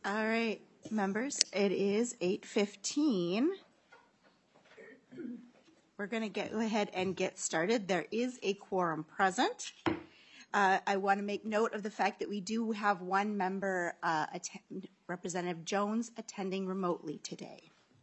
All right, members, it is 8:15. We're going to go ahead and get started. There is a quorum present. I want to make note of the fact that we do have one member, Representative Jones, attending remotely today.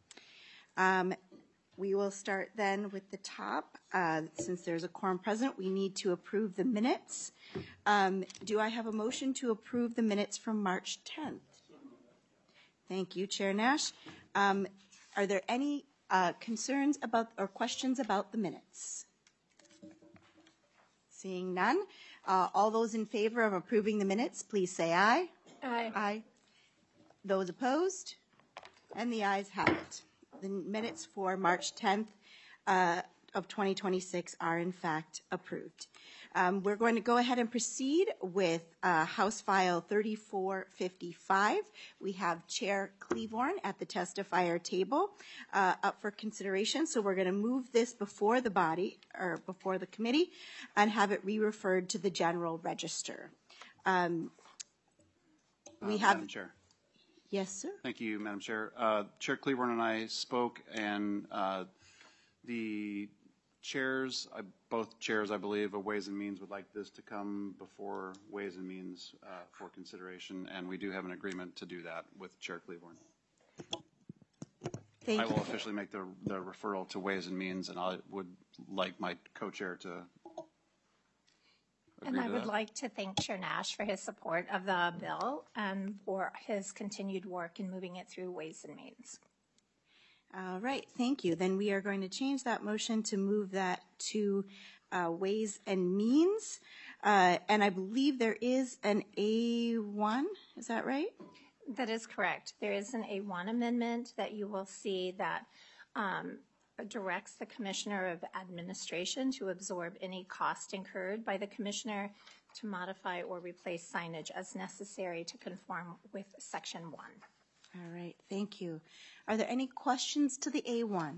We will start then with the top. Since there's a quorum present, we need to approve the minutes. Do I have a motion to approve the minutes from March 10th? Thank you, Chair Nash. Are there any concerns about or questions about the minutes? Seeing none, all those in favor of approving the minutes, please say aye. Aye. Aye. Those opposed? And the ayes have it. The minutes for March 10th of 2026 are in fact approved. We're going to go ahead and proceed with House File 3455. We have Chair Cleavorn at the testifier table up for consideration. So we're going to move this before the body or before the committee and have it re-referred to the general register. We have Madam Chair. Yes, sir. Thank you, Madam Chair. Chair Cleavorn and I spoke, and the chairs, both chairs, I believe, of Ways and Means would like this to come before Ways and Means for consideration, and we do have an agreement to do that with Chair Cleavorn. I will officially make the referral to Ways and Means, and I would like my co-chair to agree to that. And I would like to thank Chair Nash for his support of the bill and for his continued work in moving it through Ways and Means. All right, thank you. Then we are going to change that motion to move that to Ways and Means. And I believe there is an A1, is that right? That is correct. There is an A1 amendment that you will see that directs the Commissioner of Administration to absorb any cost incurred by the Commissioner to modify or replace signage as necessary to conform with Section 1. All right, thank you. Are there any questions to the A1?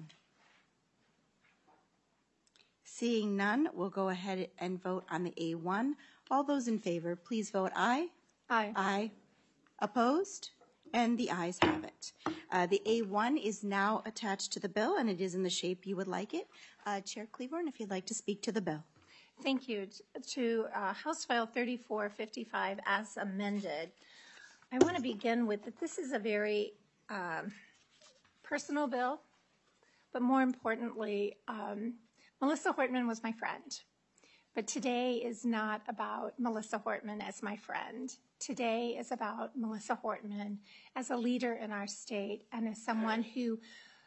Seeing none, we'll go ahead and vote on the A1. All those in favor, please vote aye. Aye. Aye. Opposed? And the ayes have it. The A1 is now attached to the bill, and it is in the shape you would like it. Chair Cleavorn, if you'd like to speak to the bill. Thank you. To House File 3455 as amended, I want to begin with that this is a very personal bill, but more importantly, Melissa Hortman was my friend. But today is not about Melissa Hortman as my friend. Today is about Melissa Hortman as a leader in our state and as someone who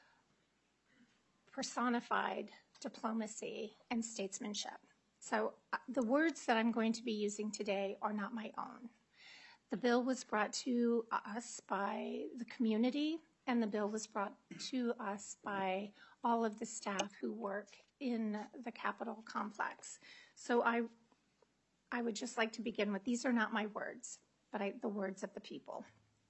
personified diplomacy and statesmanship. So the words that I'm going to be using today are not my own. The bill was brought to us by the community, and the bill was brought to us by all of the staff who work in the Capitol complex. So I would just like to begin with, these are not my words, but the words of the people.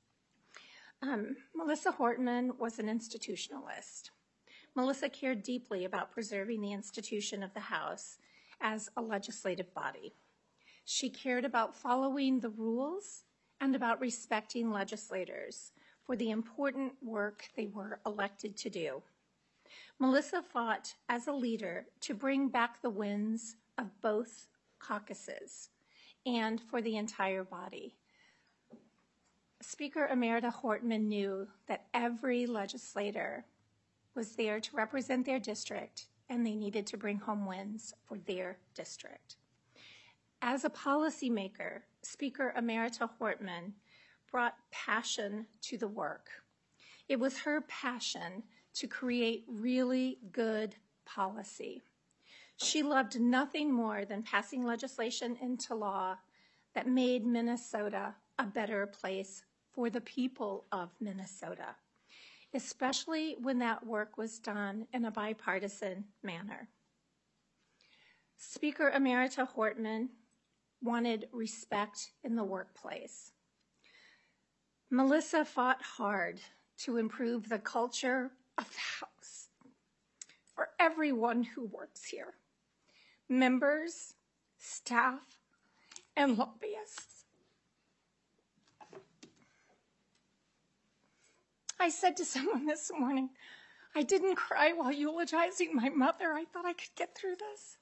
Melissa Hortman was an institutionalist. Melissa cared deeply about preserving the institution of the House as a legislative body. She cared about following the rules and about respecting legislators for the important work they were elected to do. Melissa fought as a leader to bring back the wins of both caucuses and for the entire body. Speaker Emerita Hortman knew that every legislator was there to represent their district, and they needed to bring home wins for their district. As a policymaker, Speaker Emerita Hortman brought passion to the work. It was her passion to create really good policy. She loved nothing more than passing legislation into law that made Minnesota a better place for the people of Minnesota, especially when that work was done in a bipartisan manner. Speaker Emerita Hortman wanted respect in the workplace. Melissa fought hard to improve the culture of the House for everyone who works here, members, staff, and lobbyists. I said to someone this morning, I didn't cry while eulogizing my mother. I thought I could get through this.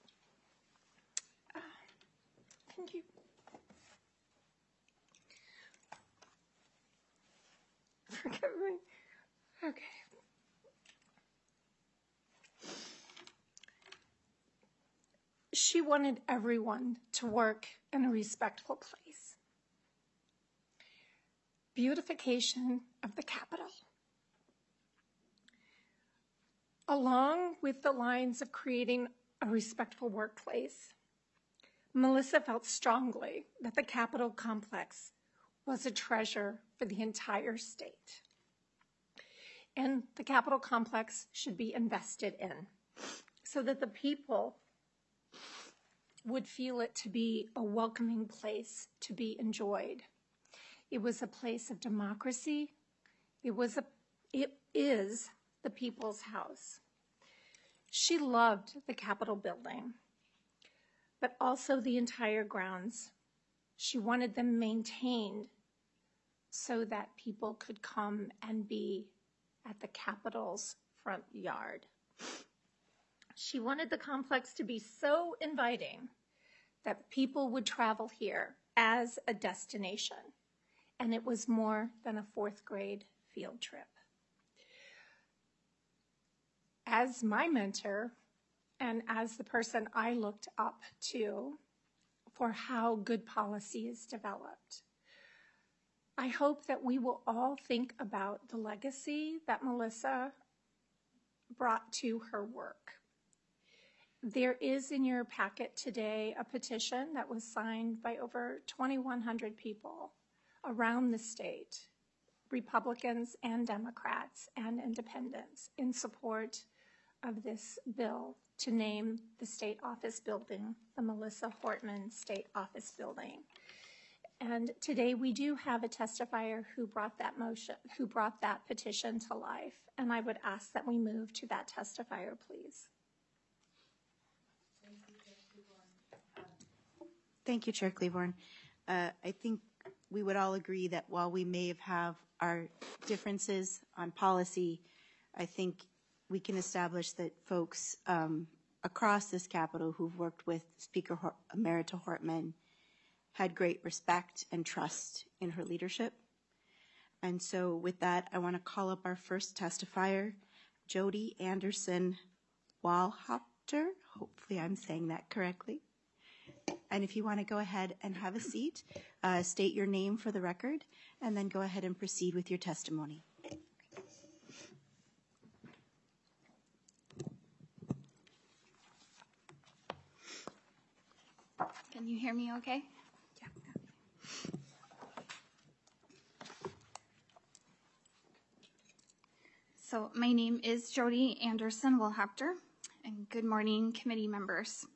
Thank you. Forgive me. Okay. She wanted everyone to work in a respectful place. Beautification of the Capitol. Along with the lines of creating a respectful workplace, Melissa felt strongly that the Capitol complex was a treasure for the entire state. And the Capitol complex should be invested in so that the people would feel it to be a welcoming place to be enjoyed. It was a place of democracy. It is the people's house. She loved the Capitol building, but also the entire grounds. She wanted them maintained so that people could come and be at the Capitol's front yard. She wanted the complex to be so inviting that people would travel here as a destination, and it was more than a fourth grade field trip. As my mentor and as the person I looked up to for how good policy is developed, I hope that we will all think about the legacy that Melissa brought to her work. There is in your packet today a petition that was signed by over 2,100 people around the state, Republicans and Democrats and independents, in support of this bill to name the state office building the Melissa Hortman State Office Building. And today we do have a testifier who brought that petition to life. And I would ask that we move to that testifier, please. Thank you, Chair Claiborne. I think we would all agree that while we may have our differences on policy, I think we can establish that folks across this Capitol who've worked with Speaker Emerita Hortman had great respect and trust in her leadership. And so with that, I want to call up our first testifier, Jody Anderson Walhopter. Hopefully I'm saying that correctly. And if you want to go ahead and have a seat, state your name for the record, and then go ahead and proceed with your testimony. Can you hear me okay? Yeah. So my name is Jody Anderson Wilhopter, and good morning, committee members.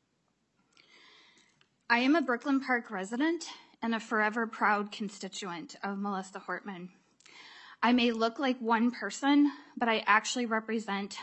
I am a Brooklyn Park resident and a forever proud constituent of Melissa Hortman. I may look like one person, but I actually represent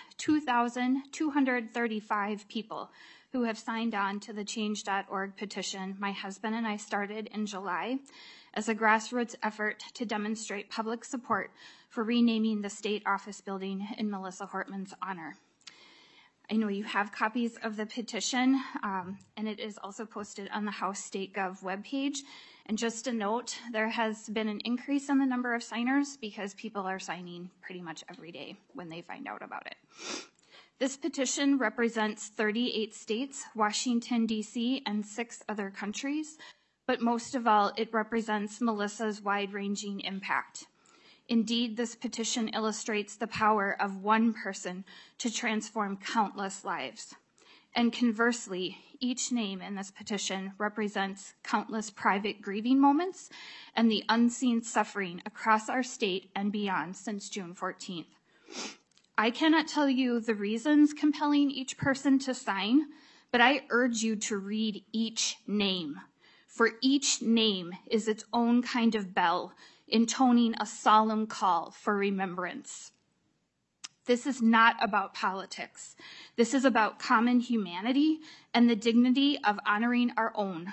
2,235 people who have signed on to the Change.org petition my husband and I started in July as a grassroots effort to demonstrate public support for renaming the state office building in Melissa Hortman's honor. I know you have copies of the petition, and it is also posted on the House State Gov webpage. And just a note, there has been an increase in the number of signers because people are signing pretty much every day when they find out about it. This petition represents 38 states, Washington, D.C., and 6 other countries, but most of all, it represents Melissa's wide-ranging impact. Indeed, this petition illustrates the power of one person to transform countless lives. And conversely, each name in this petition represents countless private grieving moments and the unseen suffering across our state and beyond since June 14th. I cannot tell you the reasons compelling each person to sign, but I urge you to read each name. For each name is its own kind of bell, intoning a solemn call for remembrance. This is not about politics. This is about common humanity and the dignity of honoring our own.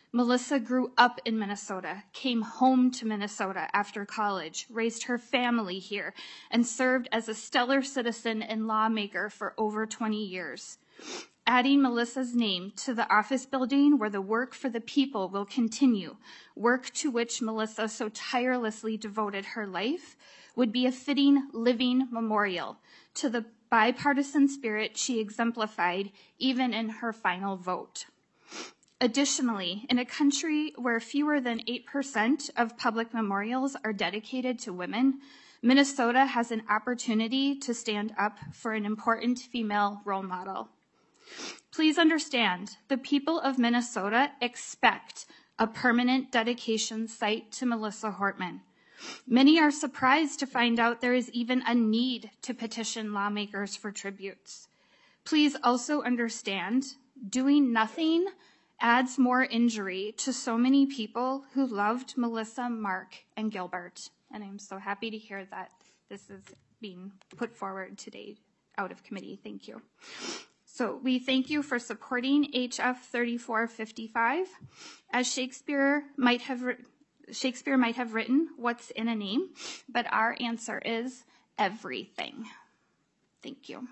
Melissa grew up in Minnesota, came home to Minnesota after college, raised her family here, and served as a stellar citizen and lawmaker for over 20 years. Adding Melissa's name to the office building where the work for the people will continue, work to which Melissa so tirelessly devoted her life, would be a fitting living memorial to the bipartisan spirit she exemplified even in her final vote. Additionally, in a country where fewer than 8% of public memorials are dedicated to women, Minnesota has an opportunity to stand up for an important female role model. Please understand, the people of Minnesota expect a permanent dedication site to Melissa Hortman. Many are surprised to find out there is even a need to petition lawmakers for tributes. Please also understand, doing nothing adds more injury to so many people who loved Melissa, Mark, and Gilbert. And I'm so happy to hear that this is being put forward today out of committee. Thank you. So we thank you for supporting HF 3455. As Shakespeare might have written, what's in a name? But our answer is everything. Thank you.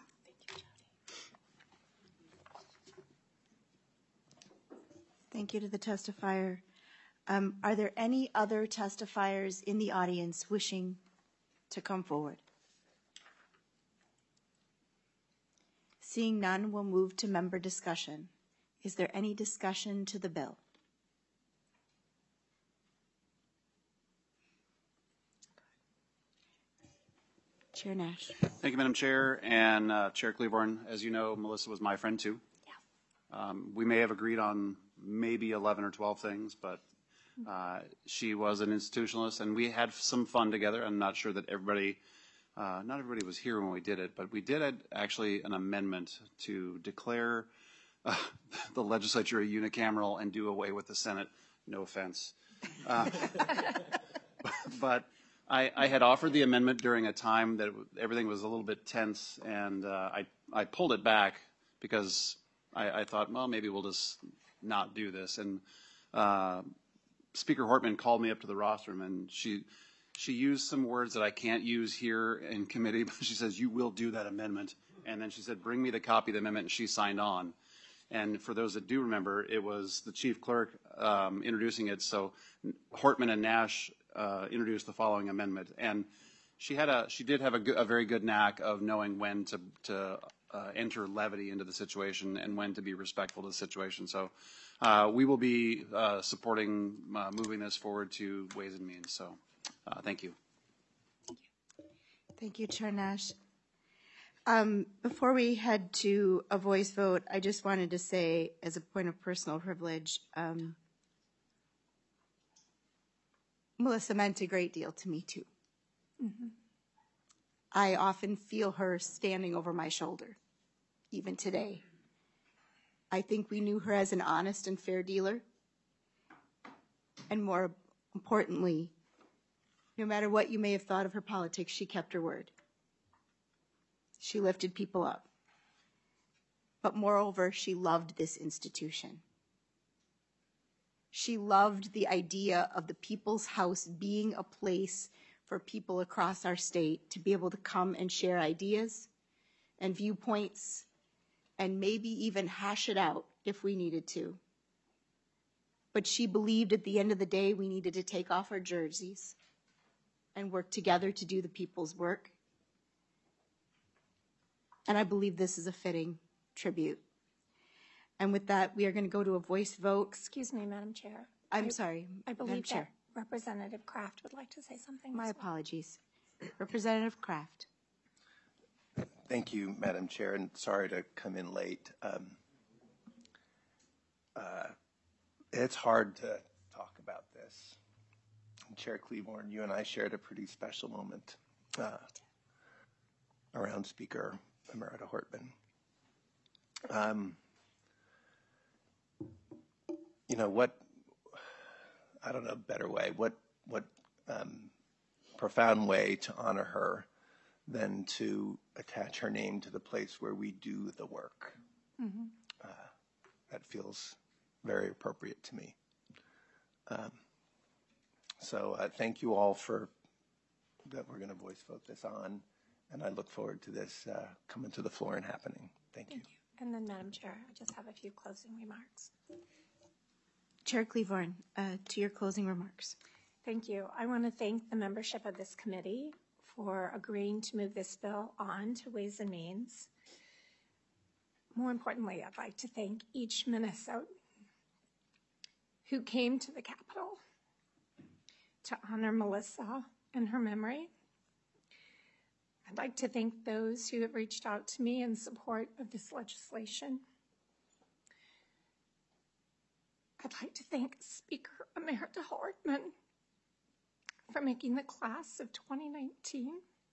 Thank you to the testifier. Are there any other testifiers in the audience wishing to come forward? Seeing none, we'll move to member discussion. Is there any discussion to the bill? Chair Nash. Thank you, Madam Chair, and Chair Cleaborn. As you know, Melissa was my friend too. Yeah. We may have agreed on maybe 11 or 12 things, but she was an institutionalist, and we had some fun together. I'm not sure that not everybody was here when we did it, but we did actually an amendment to declare the legislature a unicameral and do away with the Senate. No offense. But I had offered the amendment during a time that everything was a little bit tense, and I pulled it back because I thought, well, maybe we'll just not do this. And Speaker Hortman called me up to the rostrum, and she used some words that I can't use here in committee, but she says, you will do that amendment. And then she said, bring me the copy of the amendment, and she signed on. And for those that do remember, it was the chief clerk introducing it. So Hortman and Nash introduced the following amendment. And she did have a very good knack of knowing when to enter levity into the situation and when to be respectful to the situation. So we will be supporting moving this forward to Ways and Means. So thank you. Thank you, Chair Nash. Before we head to a voice vote, I just wanted to say, as a point of personal privilege, Melissa meant a great deal to me, too. Mm-hmm. I often feel her standing over my shoulder, even today. I think we knew her as an honest and fair dealer. And more importantly, no matter what you may have thought of her politics, she kept her word. She lifted people up. But moreover, she loved this institution. She loved the idea of the People's House being a place for people across our state to be able to come and share ideas and viewpoints and maybe even hash it out if we needed to. But she believed at the end of the day we needed to take off our jerseys and work together to do the people's work. And I believe this is a fitting tribute. And with that, we are going to go to a voice vote. Excuse me, Madam Chair. I'm sorry, I Madam believe Chair. that Representative Kraft would like to say something. My apologies. Representative Kraft. Thank you, Madam Chair, and sorry to come in late. It's hard to talk about this. Chair Cleaborn, you and I shared a pretty special moment around Speaker Emerita Hortman. You know what? I don't know a better way. What profound way to honor her than to attach her name to the place where we do the work. Mm-hmm. That feels very appropriate to me. Thank you all for that. We're going to voice vote this on, and I look forward to this coming to the floor and happening. Thank you. And then, Madam Chair, I just have a few closing remarks. Chair Cleavorn, to your closing remarks. Thank you. I want to thank the membership of this committee for agreeing to move this bill on to Ways and Means. More importantly, I'd like to thank each Minnesotan who came to the Capitol to honor Melissa and her memory. I'd like to thank those who have reached out to me in support of this legislation. I'd like to thank Speaker Emerita Hartman for making the class of 2019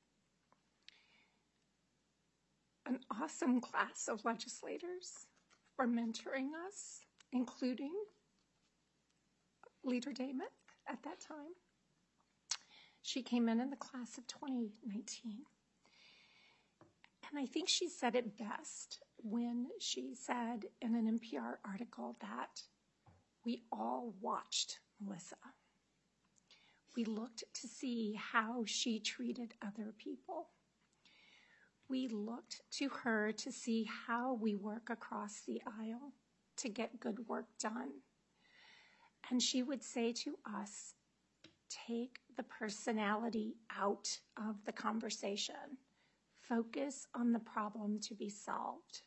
an awesome class of legislators, for mentoring us, including Leader Damon at that time. She came in the class of 2019. And I think she said it best when she said in an NPR article that we all watched Melissa. We looked to see how she treated other people. We looked to her to see how we work across the aisle to get good work done. And she would say to us, take the personality out of the conversation. Focus on the problem to be solved.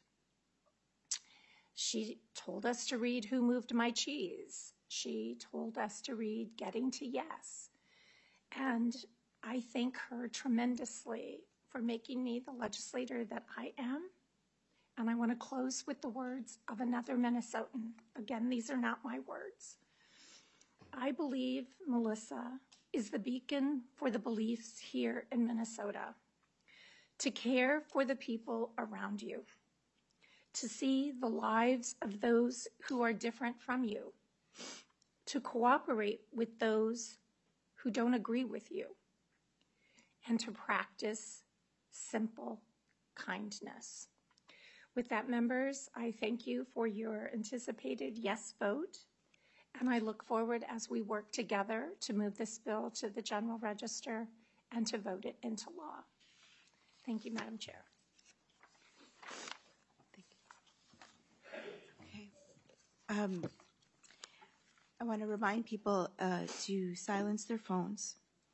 She told us to read Who Moved My Cheese? She told us to read Getting to Yes. And I thank her tremendously for making me the legislator that I am. And I want to close with the words of another Minnesotan. Again, these are not my words. I believe Melissa is the beacon for the beliefs here in Minnesota. To care for the people around you. To see the lives of those who are different from you. To cooperate with those who don't agree with you. And to practice simple kindness. With that, members, I thank you for your anticipated yes vote, and I look forward as we work together to move this bill to the General Register and to vote it into law. Thank you, Madam Chair. Okay. I want to remind people to silence their phones.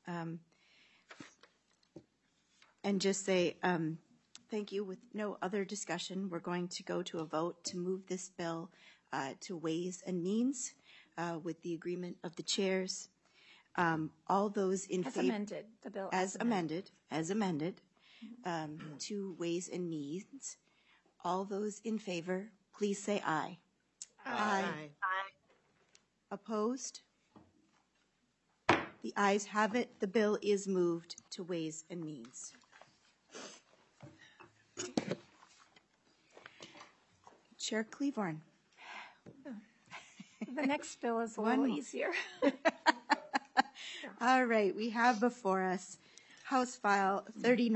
And just say thank you. With no other discussion, we're going to go to a vote to move this bill to Ways and Means with the agreement of the chairs. All those in favor. As amended, the bill as amended to Ways and Means. All those in favor, please say aye. Aye. Opposed? The ayes have it. The bill is moved to Ways and Means. Chair Cleavorn. The next bill is a little easier. All right, we have before us House File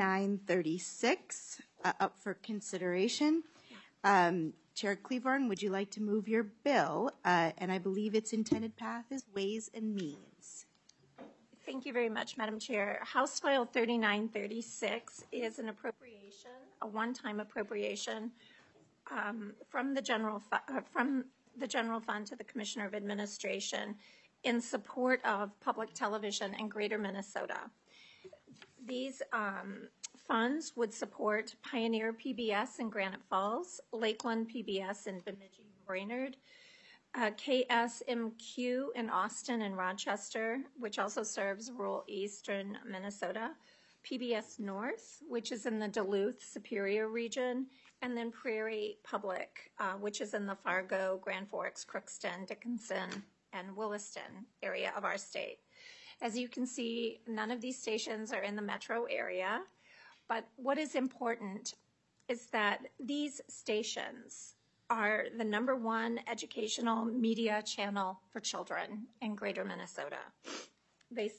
3936 up for consideration. Chair Cleavorn, would you like to move your bill? And I believe its intended path is Ways and Means. Thank you very much, Madam Chair. House File 3936 is an appropriation, a one-time appropriation from the general fund to the Commissioner of Administration in support of public television in Greater Minnesota. These funds would support Pioneer PBS in Granite Falls, Lakeland PBS in Bemidji, Brainerd, KSMQ in Austin and Rochester, which also serves rural eastern Minnesota, PBS North, which is in the Duluth Superior region, and then Prairie Public, which is in the Fargo, Grand Forks, Crookston, Dickinson, and Williston area of our state. As you can see, none of these stations are in the metro area, but what is important is that these stations are the #1 educational media channel for children in Greater Minnesota. They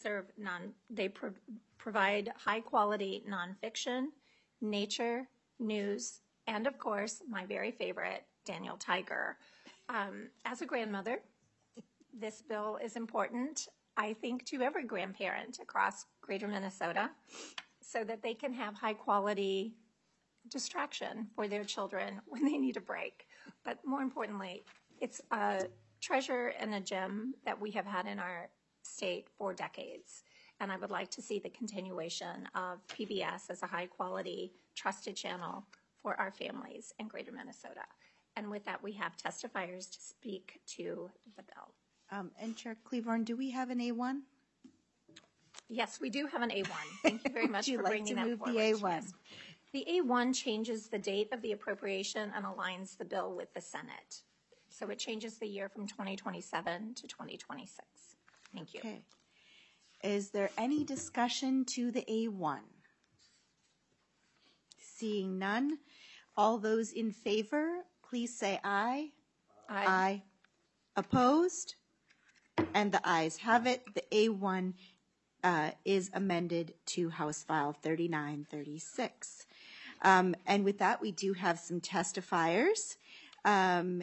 provide high quality nonfiction, nature, news, and of course, my very favorite, Daniel Tiger. As a grandmother This bill is important, I think, to every grandparent across greater Minnesota so that they can have high quality distraction for their children when they need a break. But more importantly, it's a treasure and a gem that we have had in our state for decades. And I would like to see the continuation of PBS as a high quality, trusted channel for our families in greater Minnesota. And with that, we have testifiers to speak to the bill. And Chair Cleavorn, do we have an A1? Yes, we do have an A1. Thank you very much for bringing that forward. Would you like to move the A1? Yes. The A1 changes the date of the appropriation and aligns the bill with the Senate. So it changes the year from 2027 to 2026. Thank you. Okay. Is there any discussion to the A1? Seeing none, all those in favor, please say aye. Aye. Opposed? And the ayes have it. The A1 is amended to House File 3936. And with that, we do have some testifiers. And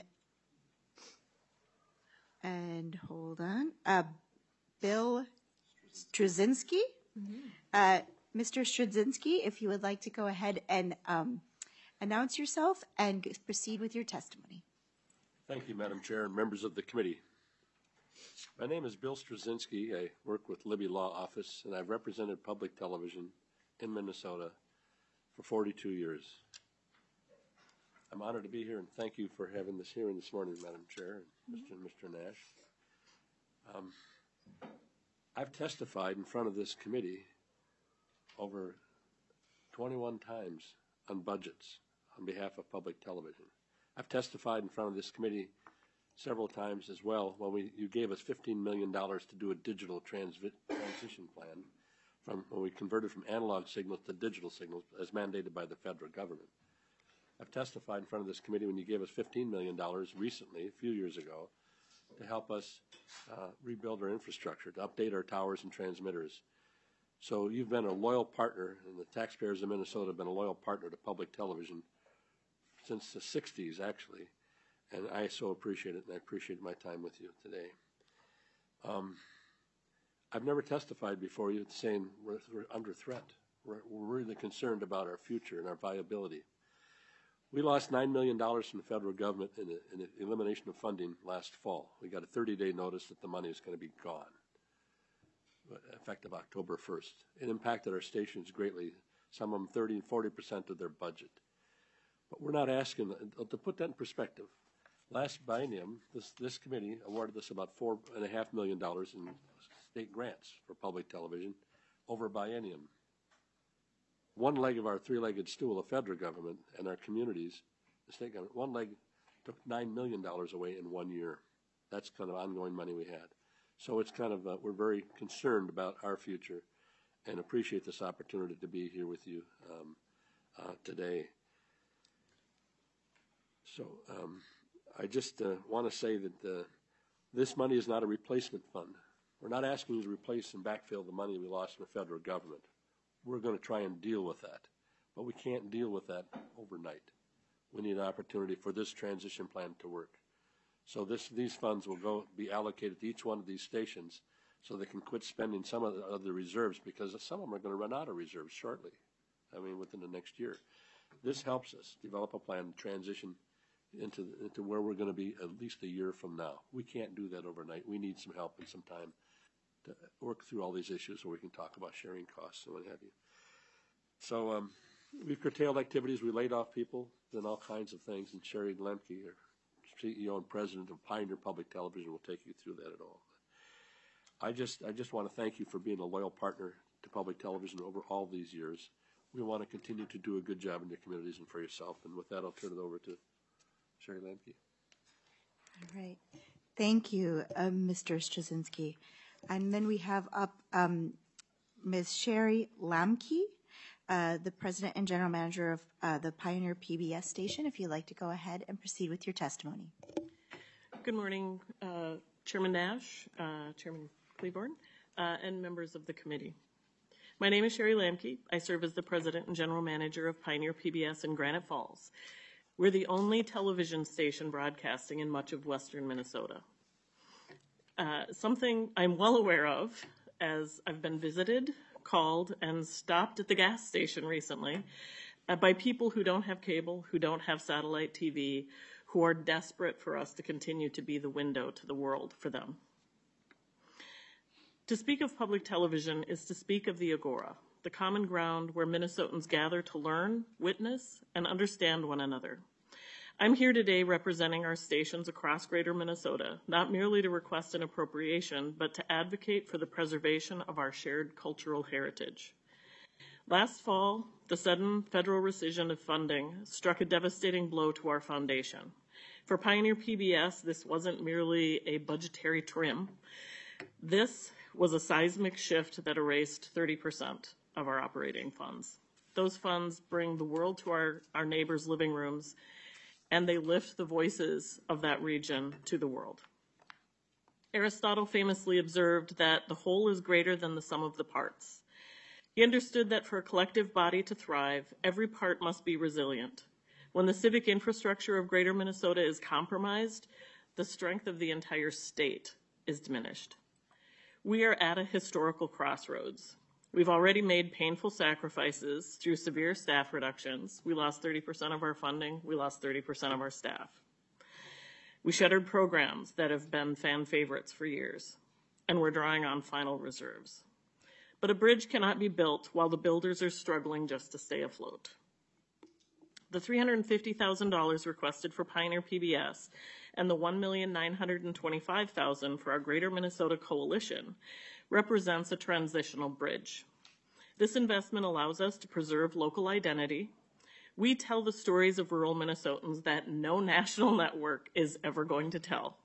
hold on. Bill Struzinski. Mr. Struzinski, if you would like to go ahead and announce yourself and proceed with your testimony. Thank you, Madam Chair and members of the committee. My name is Bill Struzinski. I work with Libby Law Office, and I've represented public television in Minnesota for 42 years. I'm honored to be here, and thank you for having this hearing this morning, Madam Chair and Mr. Nash. I've testified in front of this committee over 21 times on budgets on behalf of public television. I've testified in front of this committee several times as well when you gave us $15 million to do a digital transition plan from when we converted from analog signals to digital signals as mandated by the federal government. I've testified in front of this committee when you gave us $15 million recently, a few years ago, to help us rebuild our infrastructure, to update our towers and transmitters. So you've been a loyal partner, and the taxpayers of Minnesota have been a loyal partner to public television since the 60s, actually. And I so appreciate it, and I appreciate my time with you today. I've never testified before you saying we're under threat. We're really concerned about our future and our viability. We lost $9 million from the federal government in the elimination of funding last fall. We got a 30-day notice that the money is going to be gone, effective October 1st. It impacted our stations greatly, some of them 30 and 40% of their budget. But we're not asking, to put that in perspective, last biennium, this committee awarded us about $4.5 million in state grants for public television over a biennium. One leg of our three-legged stool, the federal government and our communities, the state government, one leg took $9 million away in 1 year. That's kind of ongoing money we had. So it's kind of, we're very concerned about our future and appreciate this opportunity to be here with you today. So I just want to say that this money is not a replacement fund. We're not asking you to replace and backfill the money we lost from the federal government. We're going to try and deal with that, but we can't deal with that overnight. We need an opportunity for this transition plan to work. So these funds will be allocated to each one of these stations so they can quit spending some of the reserves, because some of them are going to run out of reserves shortly, within the next year. This helps us develop a plan to transition into where we're going to be at least a year from now. We can't do that overnight. We need some help and some time to work through all these issues so we can talk about sharing costs and what have you. So we've curtailed activities. We laid off people, done all kinds of things, and Sherry Lemke, our CEO and president of Pioneer Public Television, will take you through that at all. I just want to thank you for being a loyal partner to public television over all these years. We want to continue to do a good job in your communities and for yourself. And with that, I'll turn it over to Sherry Lemke. All right. Thank you, Mr. Struzinski. And then we have up Ms. Sherry Lemke, the president and general manager of the Pioneer PBS station. If you'd like to go ahead and proceed with your testimony. Good morning, Chairman Nash, Chairman Cleavorn, and members of the committee. My name is Sherry Lemke. I serve as the president and general manager of Pioneer PBS in Granite Falls. We're the only television station broadcasting in much of western Minnesota. Something I'm well aware of, as I've been visited, called, and stopped at the gas station recently by people who don't have cable, who don't have satellite TV, who are desperate for us to continue to be the window to the world for them. To speak of public television is to speak of the Agora, the common ground where Minnesotans gather to learn, witness, and understand one another. I'm here today representing our stations across Greater Minnesota, not merely to request an appropriation, but to advocate for the preservation of our shared cultural heritage. Last fall, the sudden federal rescission of funding struck a devastating blow to our foundation. For Pioneer PBS, this wasn't merely a budgetary trim. This was a seismic shift that erased 30% of our operating funds. Those funds bring the world to our neighbors' living rooms, and they lift the voices of that region to the world. Aristotle famously observed that the whole is greater than the sum of the parts. He understood that for a collective body to thrive, every part must be resilient. When the civic infrastructure of Greater Minnesota is compromised, the strength of the entire state is diminished. We are at a historical crossroads. We've already made painful sacrifices through severe staff reductions. We lost 30% of our funding. We lost 30% of our staff. We shuttered programs that have been fan favorites for years, and we're drawing on final reserves. But a bridge cannot be built while the builders are struggling just to stay afloat. The $350,000 requested for Pioneer PBS and the $1,925,000 for our Greater Minnesota Coalition represents a transitional bridge. This investment allows us to preserve local identity. We tell the stories of rural Minnesotans that no national network is ever going to tell.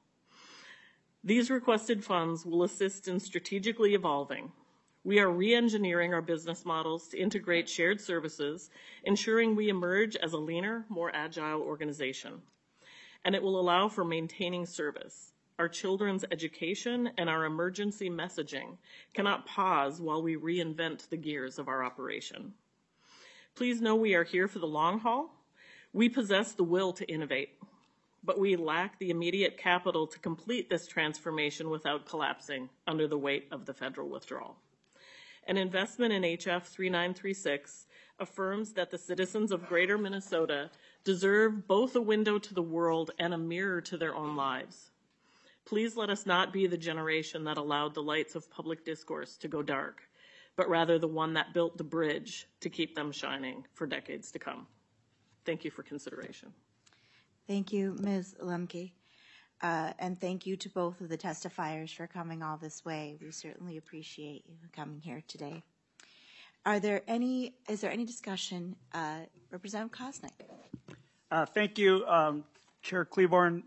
These requested funds will assist in strategically evolving. We are re-engineering our business models to integrate shared services, ensuring we emerge as a leaner, more agile organization. And it will allow for maintaining service. Our children's education and our emergency messaging cannot pause while we reinvent the gears of our operation. Please know we are here for the long haul. We possess the will to innovate, but we lack the immediate capital to complete this transformation without collapsing under the weight of the federal withdrawal. An investment in HF 3936 affirms that the citizens of Greater Minnesota deserve both a window to the world and a mirror to their own lives. Please let us not be the generation that allowed the lights of public discourse to go dark, but rather the one that built the bridge to keep them shining for decades to come. Thank you for consideration. Thank you, Ms. Lemke. And thank you to both of the testifiers for coming all this way. We certainly appreciate you coming here today. Is there any discussion? Representative Kosnick. Thank you, Chair Cleaborn.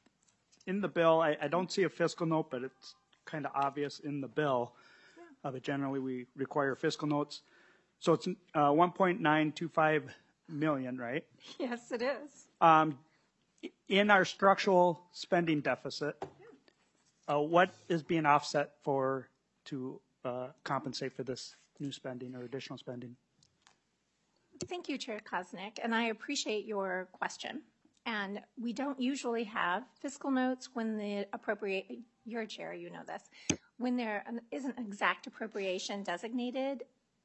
In the bill, I don't see a fiscal note, but it's kind of obvious in the bill. But generally, we require fiscal notes. So it's 1.925 million, right? Yes, it is. In our structural spending deficit, what is being offset for to compensate for this new spending or additional spending? Thank you, Chair Kosnick, and I appreciate your question. And we don't usually have fiscal notes when the your chair, you know this, when there isn't exact appropriation designated.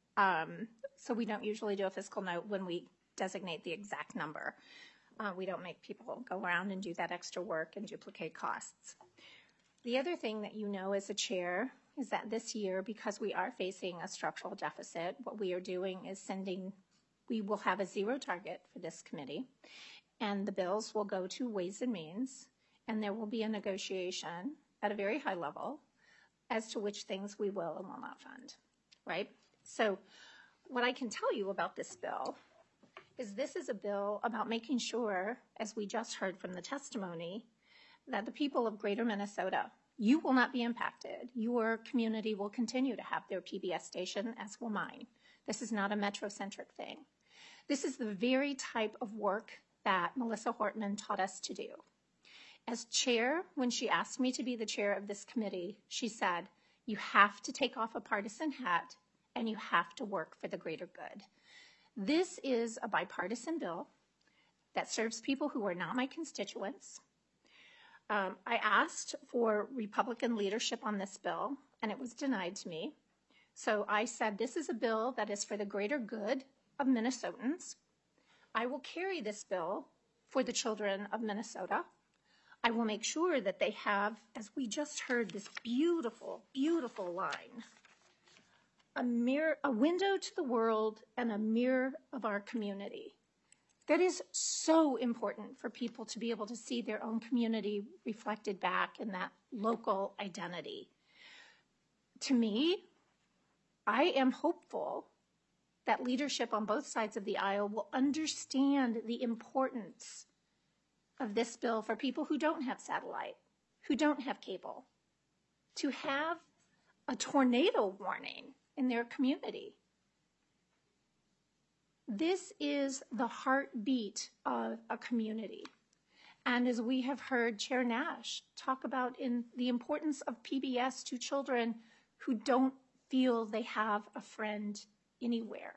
So we don't usually do a fiscal note when we designate the exact number. We don't make people go around and do that extra work and duplicate costs. The other thing that you know as a chair is that this year, because we are facing a structural deficit, what we are doing is we will have a zero target for this committee, and the bills will go to Ways and Means, and there will be a negotiation at a very high level as to which things we will and will not fund, right? So what I can tell you about this bill is this is a bill about making sure, as we just heard from the testimony, that the people of Greater Minnesota, you will not be impacted. Your community will continue to have their PBS station, as will mine. This is not a Metro-centric thing. This is the very type of work that Melissa Hortman taught us to do. As chair, when she asked me to be the chair of this committee, she said, you have to take off a partisan hat and you have to work for the greater good. This is a bipartisan bill that serves people who are not my constituents. I asked for Republican leadership on this bill, and it was denied to me. So I said, this is a bill that is for the greater good of Minnesotans. I will carry this bill for the children of Minnesota. I will make sure that they have, as we just heard, this beautiful, beautiful line, a window to the world and a mirror of our community. That is so important for people to be able to see their own community reflected back in that local identity. To me, I am hopeful that leadership on both sides of the aisle will understand the importance of this bill for people who don't have satellite, who don't have cable, to have a tornado warning in their community. This is the heartbeat of a community. And as we have heard Chair Nash talk about in the importance of PBS to children who don't feel they have a friend anywhere.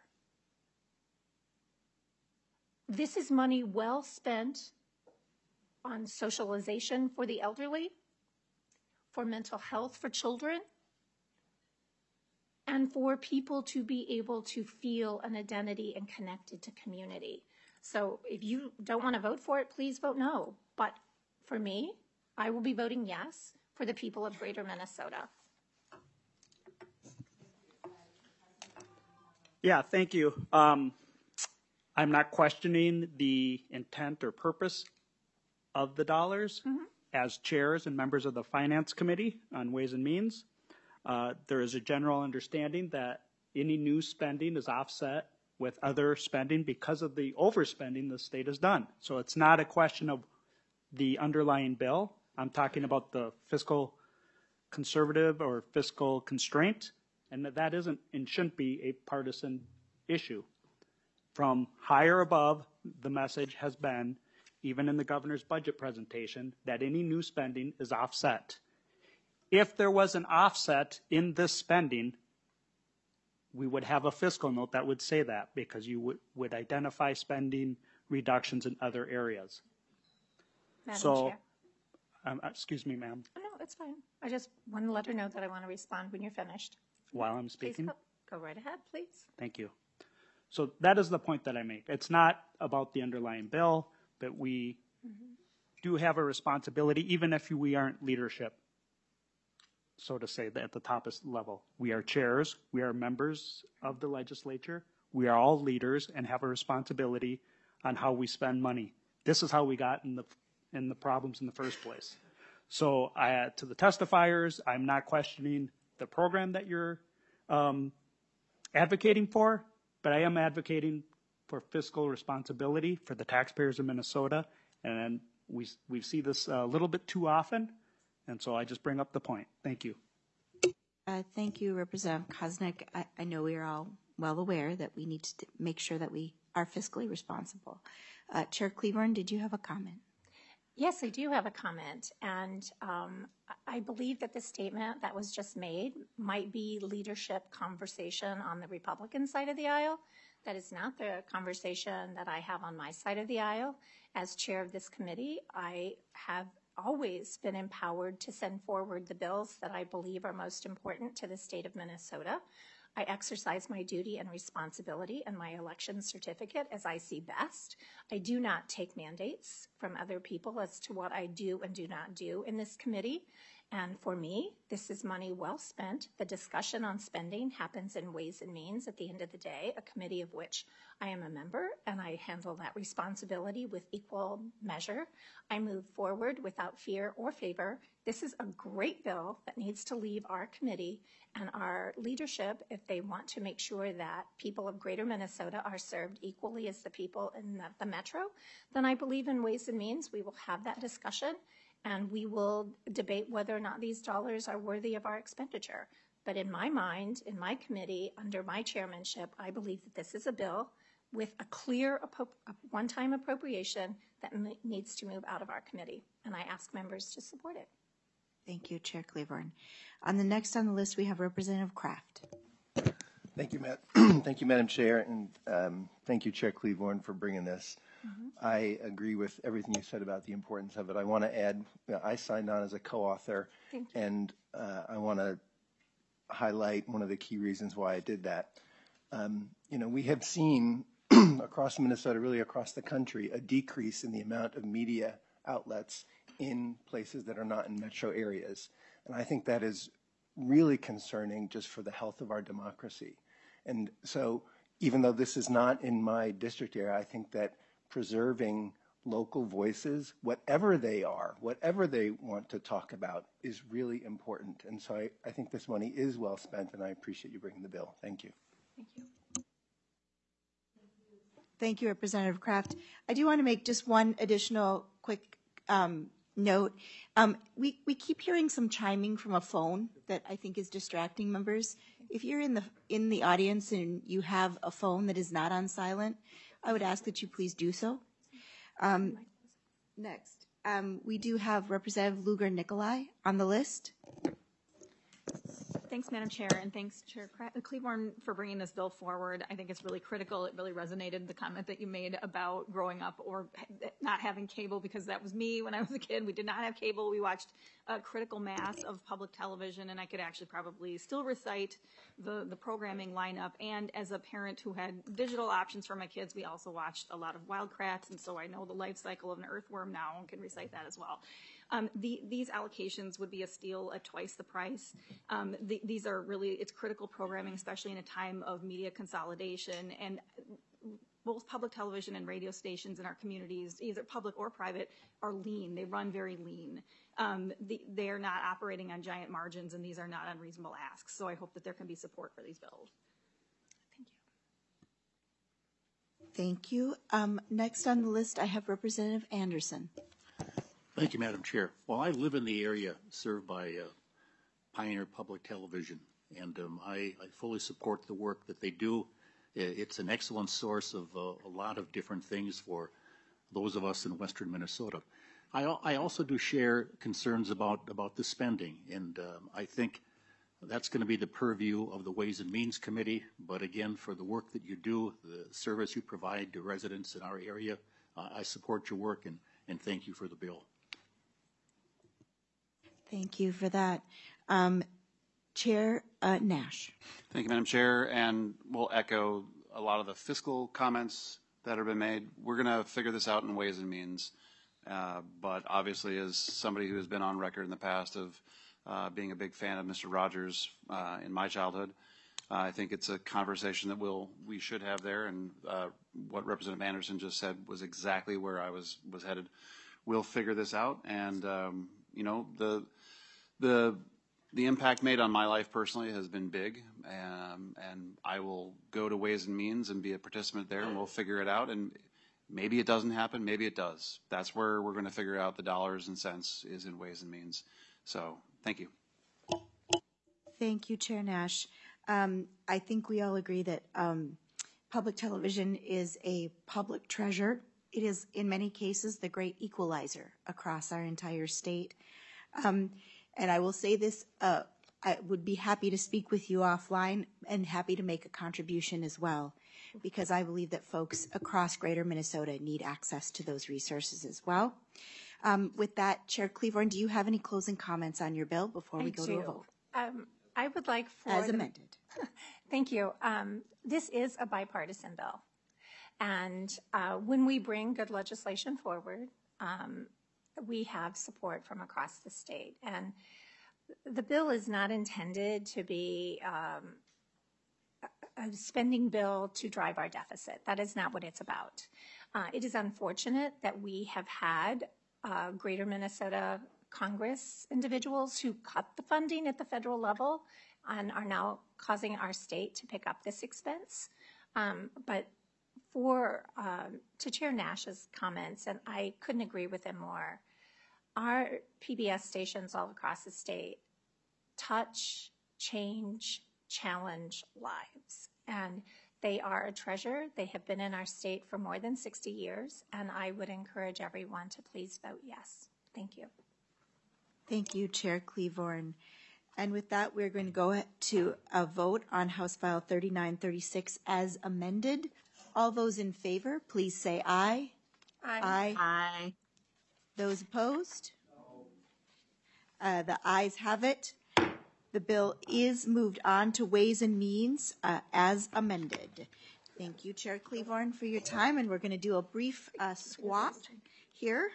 This is money well spent on socialization for the elderly, for mental health for children, and for people to be able to feel an identity and connected to community. So if you don't want to vote for it, please vote no. But for me, I will be voting yes for the people of Greater Minnesota. Yeah, thank you. I'm not questioning the intent or purpose of the dollars. As chairs and members of the Finance Committee on Ways and Means, there is a general understanding that any new spending is offset with other spending because of the overspending the state has done. So it's not a question of the underlying bill. I'm talking about the fiscal conservative or fiscal constraint, and that isn't and shouldn't be a partisan issue. From higher above, the message has been, even in the governor's budget presentation, that any new spending is offset. If there was an offset in this spending, we would have a fiscal note that would say that, because you would identify spending reductions in other areas. Madam So, Chair. excuse me, ma'am, Oh, no, it's fine. I just want to let her know that I want to respond when you're finished. while I'm Please speaking. go right ahead, please. Thank you. So that is the point that I make. It's not about the underlying bill, but we do have a responsibility, even if we aren't leadership, so to say, at the top level. We are chairs, we are members of the legislature, we are all leaders and have a responsibility on how we spend money. This is how we got in the problems in the first place. So to the testifiers, I'm not questioning the program that you're advocating for, but I am advocating for fiscal responsibility for the taxpayers of Minnesota, and we see this a little bit too often, and so I just bring up the point. Thank you. Thank you, Representative Koznick. I know we are all well aware that we need to make sure that we are fiscally responsible. Chair Cleburne, did you have a comment? Yes, I do have a comment, and I believe that the statement that was just made might be leadership conversation on the Republican side of the aisle. That is not the conversation that I have on my side of the aisle. As chair of this committee, I have always been empowered to send forward the bills that I believe are most important to the state of Minnesota. I exercise my duty and responsibility and my election certificate as I see best. I do not take mandates from other people as to what I do and do not do in this committee. And for me, this is money well spent. The discussion on spending happens in Ways and Means at the end of the day, a committee of which I am a member, and I handle that responsibility with equal measure. I move forward without fear or favor. This is a great bill that needs to leave our committee and our leadership if they want to make sure that people of Greater Minnesota are served equally as the people in the metro. Then I believe in Ways and Means we will have that discussion, and we will debate whether or not these dollars are worthy of our expenditure. But in my mind, in my committee, under my chairmanship, I believe that this is a bill with a clear one-time appropriation that needs to move out of our committee. And I ask members to support it. Thank you, Chair Cleburne. On the next on the list, we have Representative Kraft. Thank you, Thank you, Madam Chair, and thank you, Chair Cleburne, for bringing this I agree with everything you said about the importance of it. I want to add, I signed on as a co-author, and I want to highlight one of the key reasons why I did that. We have seen across Minnesota, really across the country, a decrease in the amount of media outlets in places that are not in metro areas. And I think that is really concerning just for the health of our democracy. And so even though this is not in my district area, I think that preserving local voices, whatever they are, whatever they want to talk about, is really important. And so I think this money is well spent, and I appreciate you bringing the bill. Thank you. Thank you. Thank you, Representative Kraft. I do want to make just one additional quick note. We keep hearing some chiming from a phone that I think is distracting members. If you're in the audience and you have a phone that is not on silent, I would ask that you please do so. Next, we do have Representative Lugar Nikolai on the list. Thanks, Madam Chair, and thanks, Chair Cleburne, for bringing this bill forward. I think it's really critical. It really resonated, the comment that you made about growing up or not having cable, because that was me when I was a kid. We did not have cable. We watched a critical mass of public television, and I could actually probably still recite the programming lineup. And as a parent who had digital options for my kids, we also watched a lot of Wild Kratts, and so I know the life cycle of an earthworm now and can recite that as well. These allocations would be a steal at twice the price. These are really, it's critical programming, especially in a time of media consolidation. And both public television and radio stations in our communities, either public or private, are lean. They run very lean. They are not operating on giant margins, and these are not unreasonable asks. So I hope that there can be support for these bills. Thank you. Next on the list, I have Representative Anderson. Thank you, Madam Chair. Well, I live in the area served by Pioneer Public Television, and I fully support the work that they do. It's an excellent source of a lot of different things for those of us in western Minnesota. I also do share concerns about the spending, and I think that's going to be the purview of the Ways and Means Committee. But again, for the work that you do, the service you provide to residents in our area, I support your work and thank you for the bill. Thank you for that. Chair Nash. Thank you, Madam Chair, and we'll echo a lot of the fiscal comments that have been made. We're going to figure this out in Ways and Means, but obviously as somebody who has been on record in the past of being a big fan of Mr. Rogers in my childhood, I think it's a conversation that we should have there, and what Representative Anderson just said was exactly where I was headed. We'll figure this out, and the impact made on my life personally has been big, and I will go to Ways and Means and be a participant there, and we'll figure it out. And maybe it doesn't happen, maybe it does. That's where we're going to figure out the dollars and cents is in Ways and Means. So thank you. Thank you, Chair Nash. I think we all agree that public television is a public treasure. It is, in many cases, the great equalizer across our entire state. And I will say this, I would be happy to speak with you offline and happy to make a contribution as well, because I believe that folks across greater Minnesota need access to those resources as well. With that, Chair Cleburne, do you have any closing comments on your bill before we go to a vote? I would like for... As amended. Thank you. This is a bipartisan bill. And when we bring good legislation forward, we have support from across the state. And the bill is not intended to be a spending bill to drive our deficit. That is not what it's about. It is unfortunate that we have had Greater Minnesota Congress individuals who cut the funding at the federal level and are now causing our state to pick up this expense. But to Chair Nash's comments, and I couldn't agree with him more, our PBS stations all across the state touch, change, challenge lives. And they are a treasure. They have been in our state for more than 60 years, and I would encourage everyone to please vote yes. Thank you. Thank you, Chair Cleburne. And with that, we're going to go to a vote on House File 3936 as amended. All those in favor, please say aye. Aye. Aye. Those opposed? The ayes have it. The bill is moved on to Ways and Means as amended. Thank you, Chair Cleavorn, for your time, and we're going to do a brief swap here.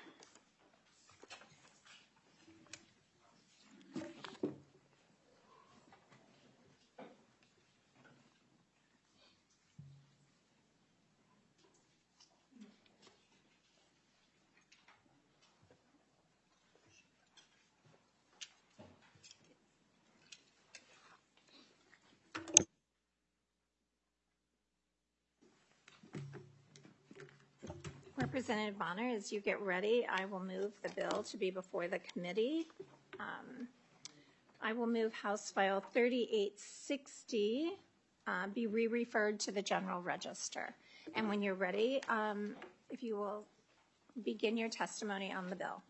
Representative Bonner, as you get ready, I will move the bill to be before the committee. I will move House File 3860 be re-referred to the General Register. And when you're ready, if you will begin your testimony on the bill.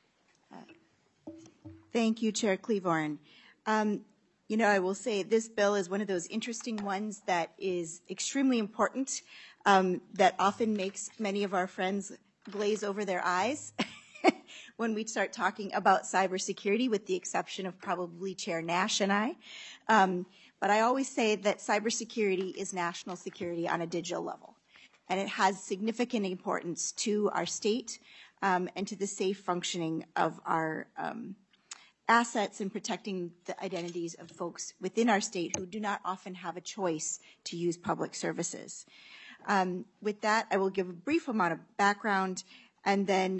Thank you, Chair Cleavorn. You know, I will say this bill is one of those interesting ones that is extremely important, that often makes many of our friends glaze over their eyes when we start talking about cybersecurity, with the exception of probably Chair Nash and I. But I always say that cybersecurity is national security on a digital level, and it has significant importance to our state and to the safe functioning of our assets and protecting the identities of folks within our state who do not often have a choice to use public services. With that, I will give a brief amount of background and then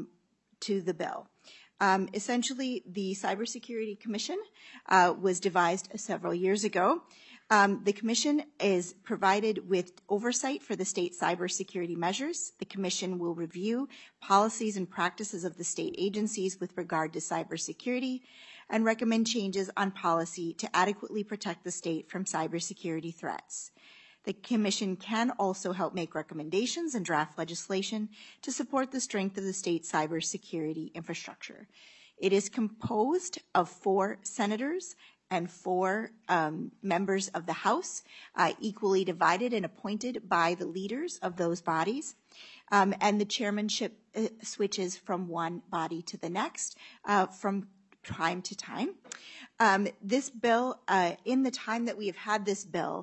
to the bill. Essentially, the Cybersecurity Commission was devised several years ago. The Commission is provided with oversight for the state cybersecurity measures. The Commission will review policies and practices of the state agencies with regard to cybersecurity and recommend changes on policy to adequately protect the state from cybersecurity threats. The Commission can also help make recommendations and draft legislation to support the strength of the state cybersecurity infrastructure. It is composed of 4 senators and 4 members of the House, equally divided and appointed by the leaders of those bodies. And the chairmanship switches from one body to the next from time to time. This bill, in the time that we have had this bill,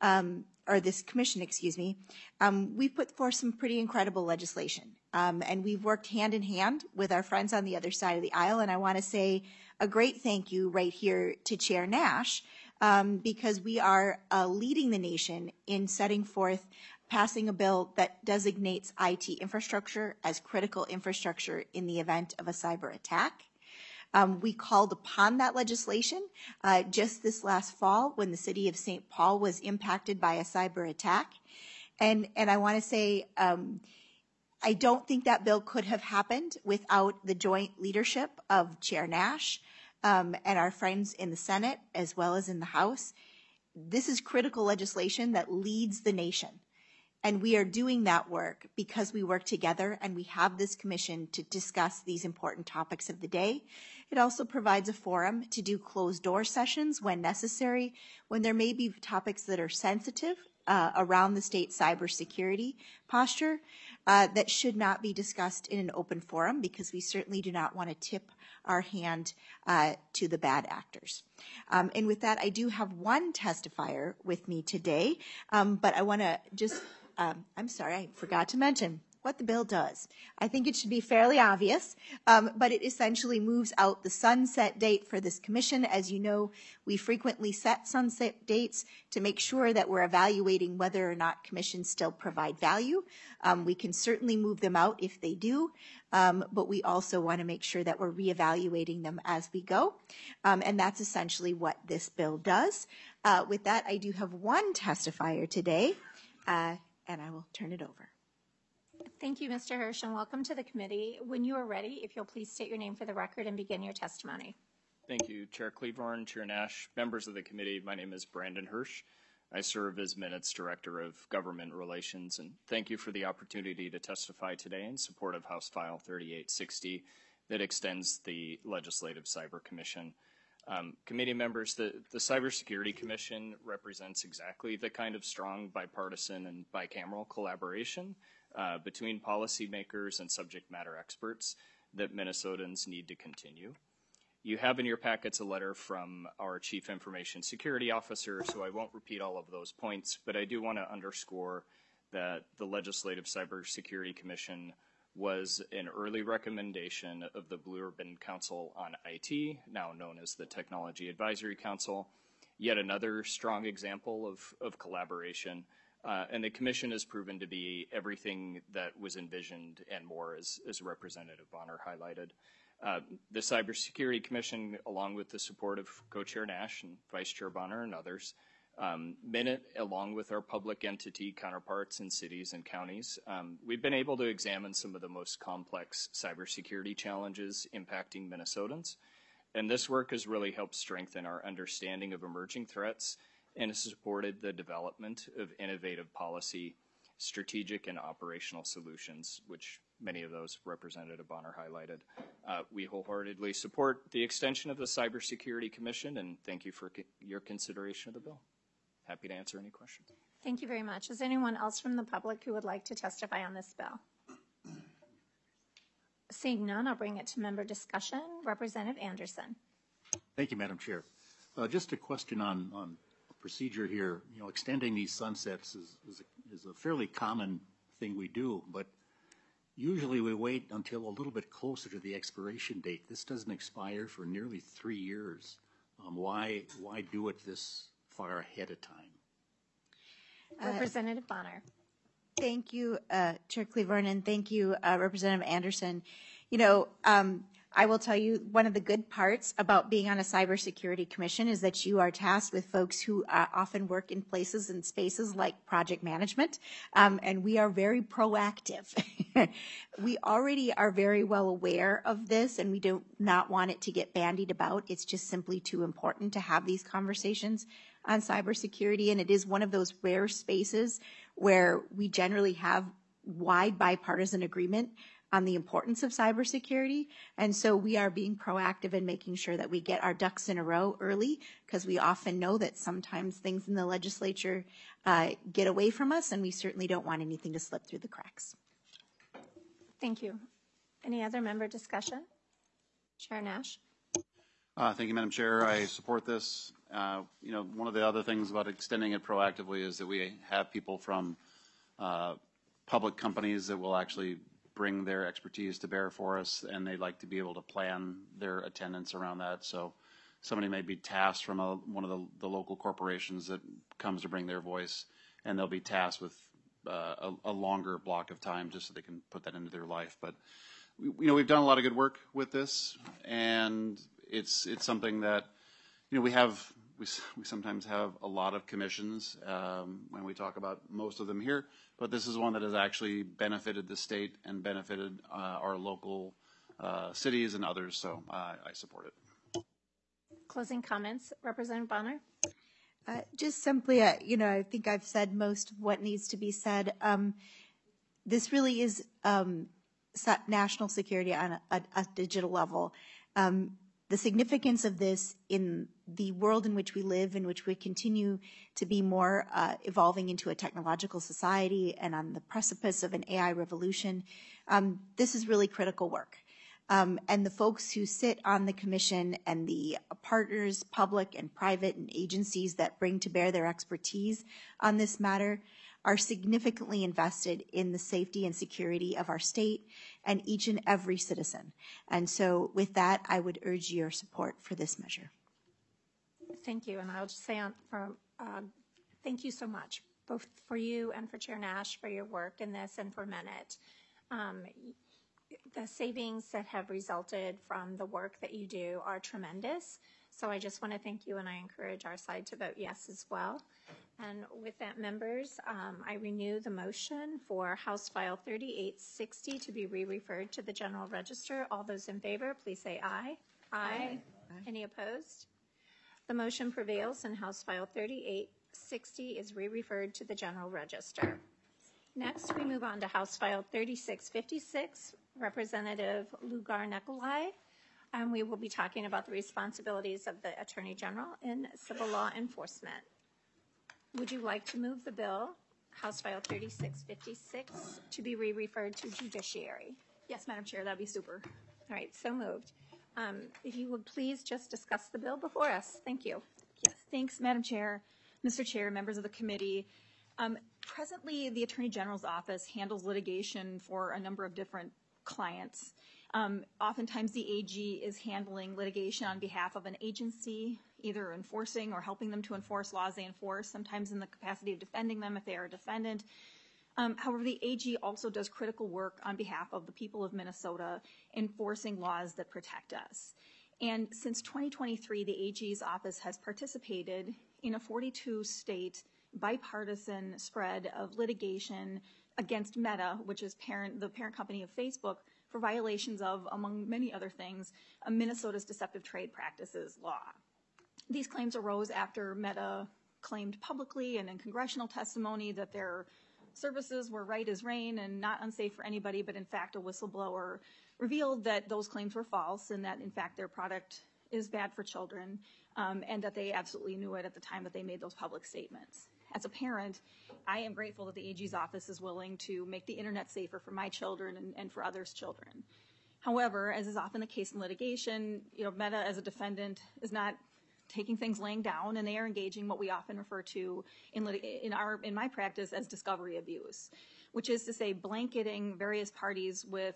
or this commission, excuse me, we put forth some pretty incredible legislation. And we've worked hand in hand with our friends on the other side of the aisle. And I want to say a great thank you right here to Chair Nash, because we are leading the nation in setting forth, passing a bill that designates IT infrastructure as critical infrastructure in the event of a cyber attack. We called upon that legislation just this last fall when the city of St. Paul was impacted by a cyber attack. And I want to say, I don't think that bill could have happened without the joint leadership of Chair Nash and our friends in the Senate as well as in the House. This is critical legislation that leads the nation. And we are doing that work because we work together and we have this commission to discuss these important topics of the day. It also provides a forum to do closed door sessions when necessary, when there may be topics that are sensitive around the state cybersecurity posture that should not be discussed in an open forum, because we certainly do not want to tip our hand to the bad actors. And with that, I do have one testifier with me today, but I want to just I'm sorry, I forgot to mention what the bill does. I think it should be fairly obvious, but it essentially moves out the sunset date for this commission. As you know, we frequently set sunset dates to make sure that we're evaluating whether or not commissions still provide value. We can certainly move them out if they do, but we also want to make sure that we're reevaluating them as we go. And that's essentially what this bill does. With that, I do have one testifier today, and I will turn it over. Thank you, Mr. Hirsch, and welcome to the committee. When you are ready, if you'll please state your name for the record and begin your testimony. Thank you, Chair Cleavorn, Chair Nash, members of the committee. My name is Brandon Hirsch. I serve as Minutes Director of Government Relations, and thank you for the opportunity to testify today in support of House File 3860 that extends the Legislative Cyber Commission. Committee members, the Cybersecurity Commission represents exactly the kind of strong bipartisan and bicameral collaboration between policymakers and subject matter experts that Minnesotans need to continue. You have in your packets a letter from our Chief Information Security Officer, so I won't repeat all of those points, but I do want to underscore that the Legislative Cybersecurity Commission was an early recommendation of the Blue Ribbon Council on IT, now known as the Technology Advisory Council, yet another strong example of collaboration. And the commission has proven to be everything that was envisioned and more, as Representative Bonner highlighted. The Cybersecurity Commission, along with the support of Co-Chair Nash and Vice Chair Bonner and others, Minute, along with our public entity counterparts in cities and counties, we've been able to examine some of the most complex cybersecurity challenges impacting Minnesotans. And this work has really helped strengthen our understanding of emerging threats and has supported the development of innovative policy, strategic and operational solutions, which many of those Representative Bonner highlighted. We wholeheartedly support the extension of the Cybersecurity Commission, and thank you for your consideration of the bill. Happy to answer any questions. Thank you very much. Is anyone else from the public who would like to testify on this bill? Seeing none, I'll bring it to member discussion. Representative Anderson. Thank you, Madam Chair. Just a question on procedure here. You know, extending these sunsets is a fairly common thing we do, but usually we wait until a little bit closer to the expiration date. This doesn't expire for nearly 3 years. Why do it this far ahead of time? Representative Bonner. Thank you, Chair Cleburne, and thank you, Representative Anderson. You know, I will tell you one of the good parts about being on a cybersecurity commission is that you are tasked with folks who often work in places and spaces like project management, and we are very proactive. We already are very well aware of this, and we do not want it to get bandied about. It's just simply too important to have these conversations on cybersecurity, and it is one of those rare spaces where we generally have wide bipartisan agreement on the importance of cybersecurity. And so we are being proactive in making sure that we get our ducks in a row early, because we often know that sometimes things in the legislature get away from us, and we certainly don't want anything to slip through the cracks. Thank you. Any other member discussion? Chair Nash. Thank you, Madam Chair. I support this. You know, one of the other things about extending it proactively is that we have people from public companies that will actually bring their expertise to bear for us, and they like to be able to plan their attendance around that. So somebody may be tasked from one of the local corporations that comes to bring their voice, and they'll be tasked with a longer block of time just so they can put that into their life. But you know, we've done a lot of good work with this, and it's something that, you know, we sometimes have a lot of commissions when we talk about most of them here, but this is one that has actually benefited the state and benefited our local cities and others, so I support it. Closing comments, Representative Bonner. Just simply, you know, I think I've said most of what needs to be said. This really is national security on a digital level. The significance of this in the world in which we live, in which we continue to be more evolving into a technological society and on the precipice of an AI revolution, this is really critical work. And the folks who sit on the commission and the partners, public and private, and agencies that bring to bear their expertise on this matter are significantly invested in the safety and security of our state and each and every citizen. And so with that, I would urge your support for this measure. Thank you. And I'll just say thank you so much, both for you and for Chair Nash for your work in this and for Minute. The savings that have resulted from the work that you do are tremendous. So I just want to thank you, and I encourage our side to vote yes as well. And with that, members, I renew the motion for House File 3860 to be re-referred to the General Register. All those in favor, please say aye. Aye. Any opposed? The motion prevails, and House File 3860 is re-referred to the General Register. Next, we move on to House File 3656, Representative Lugar Nikolai. And we will be talking about the responsibilities of the Attorney General in civil law enforcement. Would you like to move the bill, House File 3656, to be re-referred to Judiciary? Yes, Madam Chair, that'd be super. All right, so moved. If you would please just discuss the bill before us. Thank you. Yes, thanks, Madam Chair, Mr. Chair, members of the committee. Presently, the Attorney General's office handles litigation for a number of different clients. Oftentimes, the AG is handling litigation on behalf of an agency, either enforcing or helping them to enforce laws they enforce, sometimes in the capacity of defending them if they are a defendant. However, the AG also does critical work on behalf of the people of Minnesota, enforcing laws that protect us. And since 2023, the AG's office has participated in a 42-state bipartisan spread of litigation against Meta, which is the parent company of Facebook, for violations of, among many other things, Minnesota's Deceptive Trade Practices law. These claims arose after Meta claimed publicly and in congressional testimony that their services were right as rain and not unsafe for anybody, but in fact a whistleblower revealed that those claims were false and that in fact their product is bad for children, and that they absolutely knew it at the time that they made those public statements. As a parent, I am grateful that the AG's office is willing to make the internet safer for my children and for others' children. However, as is often the case in litigation, Meta as a defendant is not taking things laying down, and they are engaging what we often refer to in my practice as discovery abuse, which is to say blanketing various parties with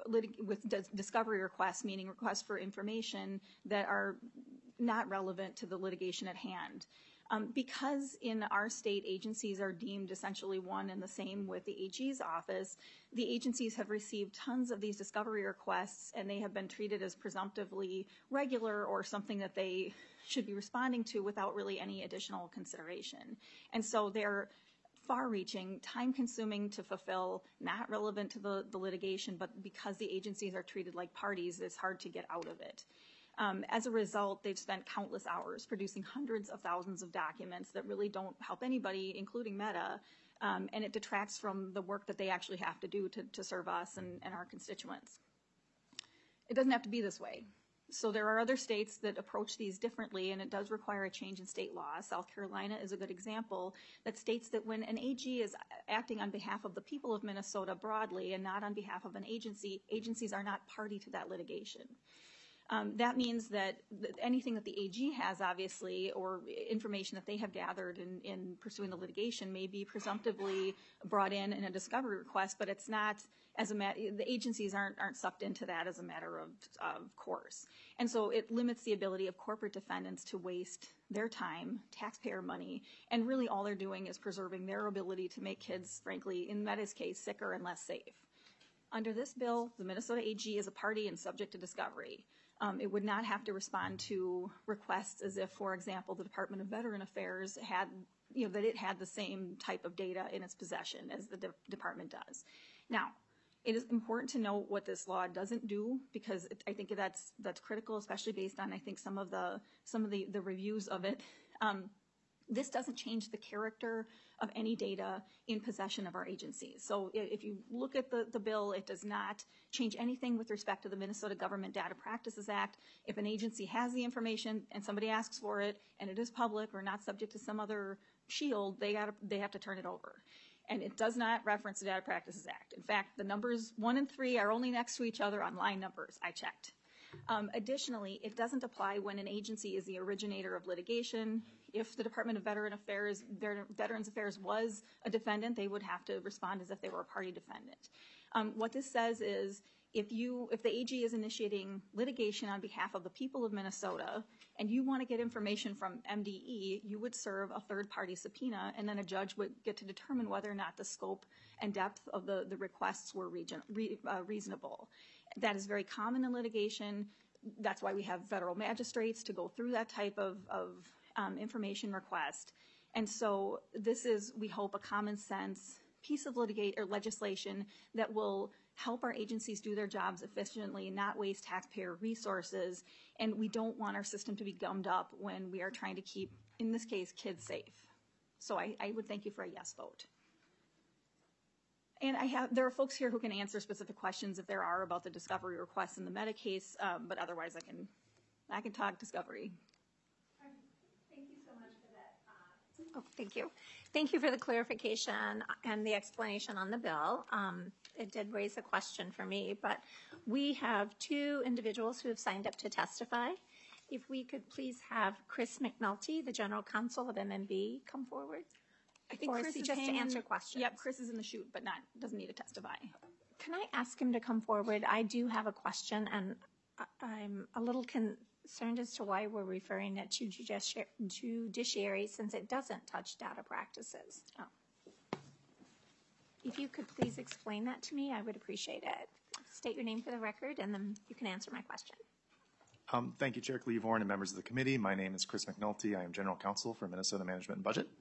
discovery requests, meaning requests for information that are not relevant to the litigation at hand. Because in our state, agencies are deemed essentially one and the same with the AG's office, the agencies have received tons of these discovery requests, and they have been treated as presumptively regular or something that they should be responding to without really any additional consideration. And so they're far-reaching, time-consuming to fulfill, not relevant to the litigation, but because the agencies are treated like parties, it's hard to get out of it. As a result, they've spent countless hours producing hundreds of thousands of documents that really don't help anybody, including Meta, and it detracts from the work that they actually have to do to serve us and our constituents. It doesn't have to be this way. So there are other states that approach these differently, and it does require a change in state law. South Carolina is a good example that states that when an AG is acting on behalf of the people of Minnesota broadly and not on behalf of an agency, agencies are not party to that litigation. That means that anything that the AG has, obviously, or information that they have gathered in pursuing the litigation may be presumptively brought in a discovery request, but it's not the agencies aren't sucked into that as a matter of course. And so it limits the ability of corporate defendants to waste their time, taxpayer money, and really all they're doing is preserving their ability to make kids, frankly, in Meta's case, sicker and less safe. Under this bill, the Minnesota AG is a party and subject to discovery. It would not have to respond to requests as if, for example, the Department of Veteran Affairs had, that it had the same type of data in its possession as the department does. Now, it is important to note what this law doesn't do, because I think that's critical, especially based on, I think, some of the reviews of it. This doesn't change the character of any data in possession of our agencies. So if you look at the bill, it does not change anything with respect to the Minnesota Government Data Practices Act. If an agency has the information and somebody asks for it and it is public or not subject to some other shield, they have to turn it over. And it does not reference the Data Practices Act. In fact, the numbers 1 and 3 are only next to each other on line numbers. I checked. Additionally, it doesn't apply when an agency is the originator of litigation. If the Department of Veterans Affairs was a defendant, they would have to respond as if they were a party defendant. What this says is if the AG is initiating litigation on behalf of the people of Minnesota and you want to get information from MDE, you would serve a third-party subpoena, and then a judge would get to determine whether or not the scope and depth of the requests were reasonable. That is very common in litigation. That's why we have federal magistrates to go through that type of information request. And so this is, we hope, a common sense piece of legislation that will help our agencies do their jobs efficiently, not waste taxpayer resources. And we don't want our system to be gummed up when we are trying to keep, in this case, kids safe. So I would thank you for a yes vote. And there are folks here who can answer specific questions if there are about the discovery requests in the Meta case, but otherwise I can talk discovery. Thank you so much for that. Oh, thank you. Thank you for the clarification and the explanation on the bill. It did raise a question for me, but we have two individuals who have signed up to testify. If we could please have Chris McNulty, the General Counsel of MMB, come forward. I think Chris is just to answer questions. Yep, Chris is in the chute, but doesn't need to testify. Can I ask him to come forward? I do have a question, and I'm a little concerned as to why we're referring it to judiciary since it doesn't touch data practices. Oh. If you could please explain that to me, I would appreciate it. State your name for the record, and then you can answer my question. Thank you, Chair Cleavorn and members of the committee. My name is Chris McNulty. I am General Counsel for Minnesota Management and Budget.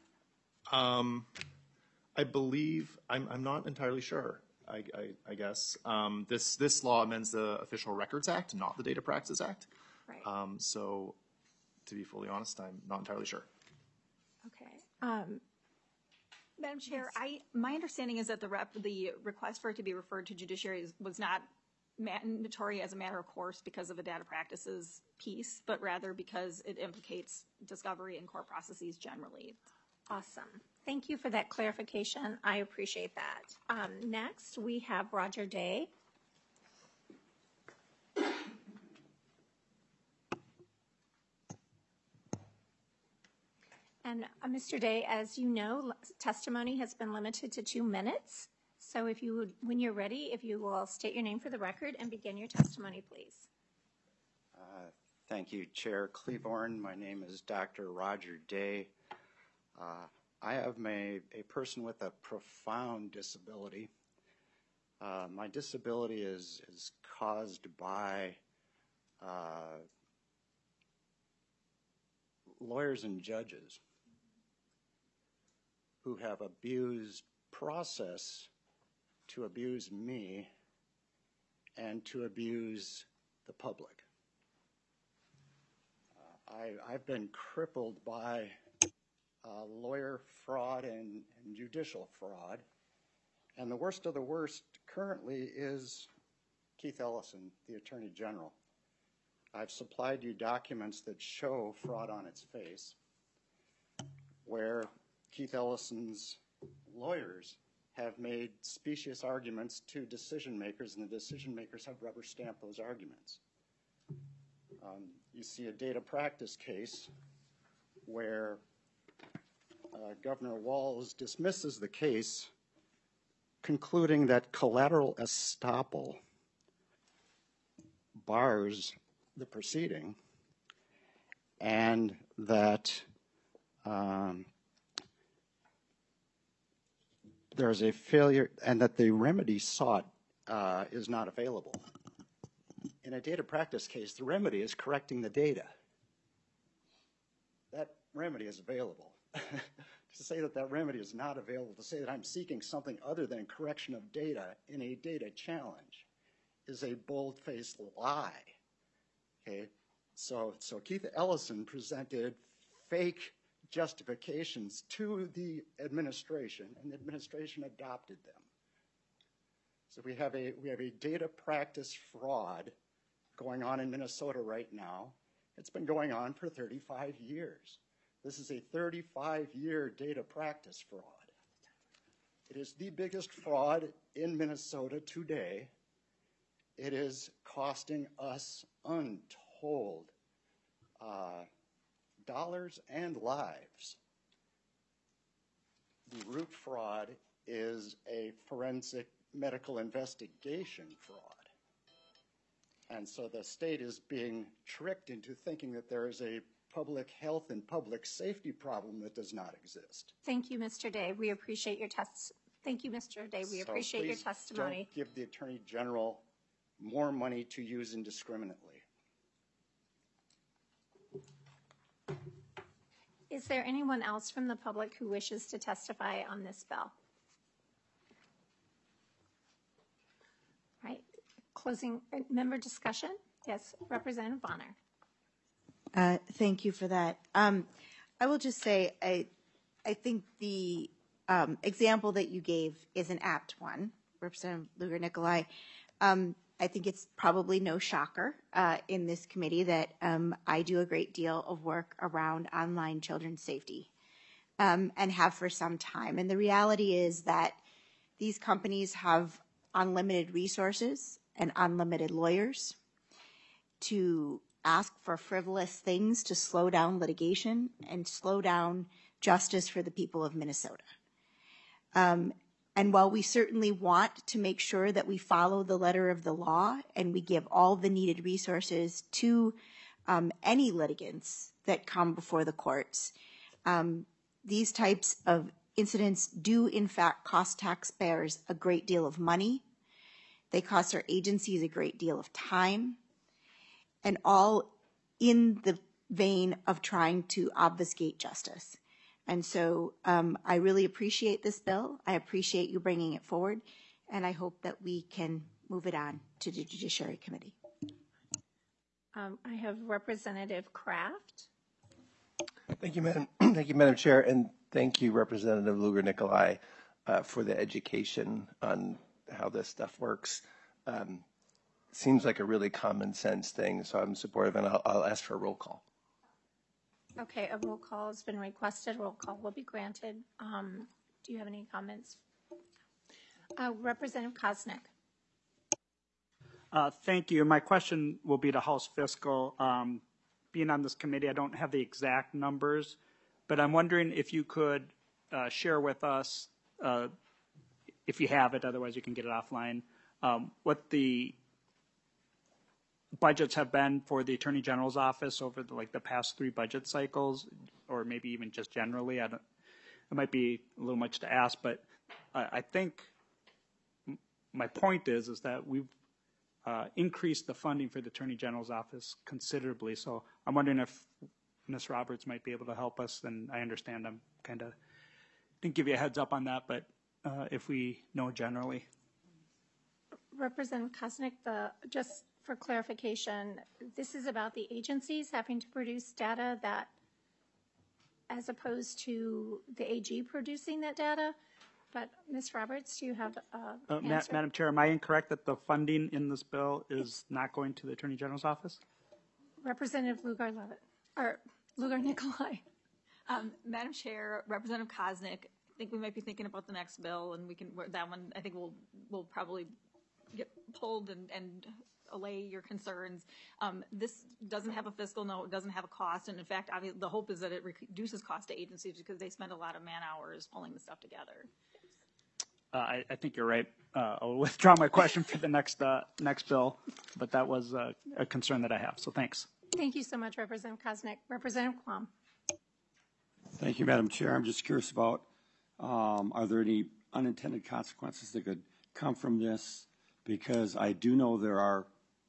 I believe, I'm not entirely sure, I guess. This law amends the Official Records Act, not the Data Practices Act. Right. So, to be fully honest, I'm not entirely sure. Okay. Madam Chair, my understanding is that the request for it to be referred to judiciary was not mandatory as a matter of course because of a data practices piece, but rather because it implicates discovery and court processes generally. Awesome. Thank you for that clarification. I appreciate that. Next, we have Roger Day. And Mr. Day, as you know, testimony has been limited to 2 minutes. So if you would, when you're ready, if you will state your name for the record and begin your testimony, please. Thank you, Chair Cleavorn. My name is Dr. Roger Day. I am a person with a profound disability. My disability is caused by lawyers and judges who have abused process to abuse me and to abuse the public. I've been crippled by lawyer fraud and judicial fraud. And the worst of the worst currently is Keith Ellison, the Attorney General. I've supplied you documents that show fraud on its face, where Keith Ellison's lawyers have made specious arguments to decision makers, and the decision makers have rubber stamped those arguments. You see a data practice case where Governor Walz dismisses the case, concluding that collateral estoppel bars the proceeding, and that there's a failure, and that the remedy sought is not available. In a data practice case, the remedy is correcting the data. That remedy is available. To say that that remedy is not available, to say that I'm seeking something other than correction of data in a data challenge is a bold-faced lie. Okay, so Keith Ellison presented fake justifications to the administration, and the administration adopted them. So we have a data practice fraud going on in Minnesota right now. It's been going on for 35 years. This is a 35-year data practice fraud. It is the biggest fraud in Minnesota today. It is costing us untold dollars and lives. The root fraud is a forensic medical investigation fraud. And so the state is being tricked into thinking that there is a public health and public safety problem that does not exist. Thank you, Mr. Day. We appreciate your Thank you, Mr. Day. We appreciate your testimony. Don't give the Attorney General more money to use indiscriminately. Is there anyone else from the public who wishes to testify on this bill? Right. Closing member discussion. Yes, Representative Bonner. Thank you for that. I will just say I think the example that you gave is an apt one, Representative Lugar-Nicolai. I think it's probably no shocker in this committee that I do a great deal of work around online children's safety and have for some time. And the reality is that these companies have unlimited resources and unlimited lawyers to ask for frivolous things to slow down litigation and slow down justice for the people of Minnesota. And while we certainly want to make sure that we follow the letter of the law and we give all the needed resources to any litigants that come before the courts, these types of incidents do in fact cost taxpayers a great deal of money. They cost our agencies a great deal of time, and all in the vein of trying to obfuscate justice. And so I really appreciate this bill. I appreciate you bringing it forward, and I hope that we can move it on to the Judiciary Committee. I have Representative Kraft. Thank you, Madam. Thank you, Madam Chair, and thank you, Representative Lugar-Nicolai, for the education on how this stuff works. Seems like a really common sense thing, so I'm supportive, and I'll ask for a roll call. Okay, a roll call has been requested. Roll call will be granted. Do you have any comments? Representative Koznick. Thank you. My question will be to House Fiscal. Being on this committee, I don't have the exact numbers, but I'm wondering if you could share with us, if you have it, otherwise you can get it offline, what the budgets have been for the Attorney General's office over the past 3 budget cycles, or maybe even just generally. It might be a little much to ask, but I think my point is that we've increased the funding for the Attorney General's office considerably. So I'm wondering if Ms. Roberts might be able to help us. And I understand I'm didn't give you a heads up on that, but if we know generally. Representative Koznick, just for clarification, this is about the agencies having to produce data that, as opposed to the AG producing that data. But Ms. Roberts, do you have an answer? Madam Chair, am I incorrect that the funding in this bill is not going to the Attorney General's office? Representative Lugar-Nicolai. Madam Chair, Representative Koznick, I think we might be thinking about the next bill, and we can that one. I think we'll probably get pulled and allay your concerns. This doesn't have a fiscal note, it doesn't have a cost, and in fact, the hope is that it reduces cost to agencies because they spend a lot of man hours pulling the stuff together. I think you're right. I'll withdraw my question for the next bill, but that was a concern that I have. So thanks. Thank you so much, Representative Koznick. Representative Quam. Thank you, Madam Chair. I'm just curious about are there any unintended consequences that could come from this? Because I do know there are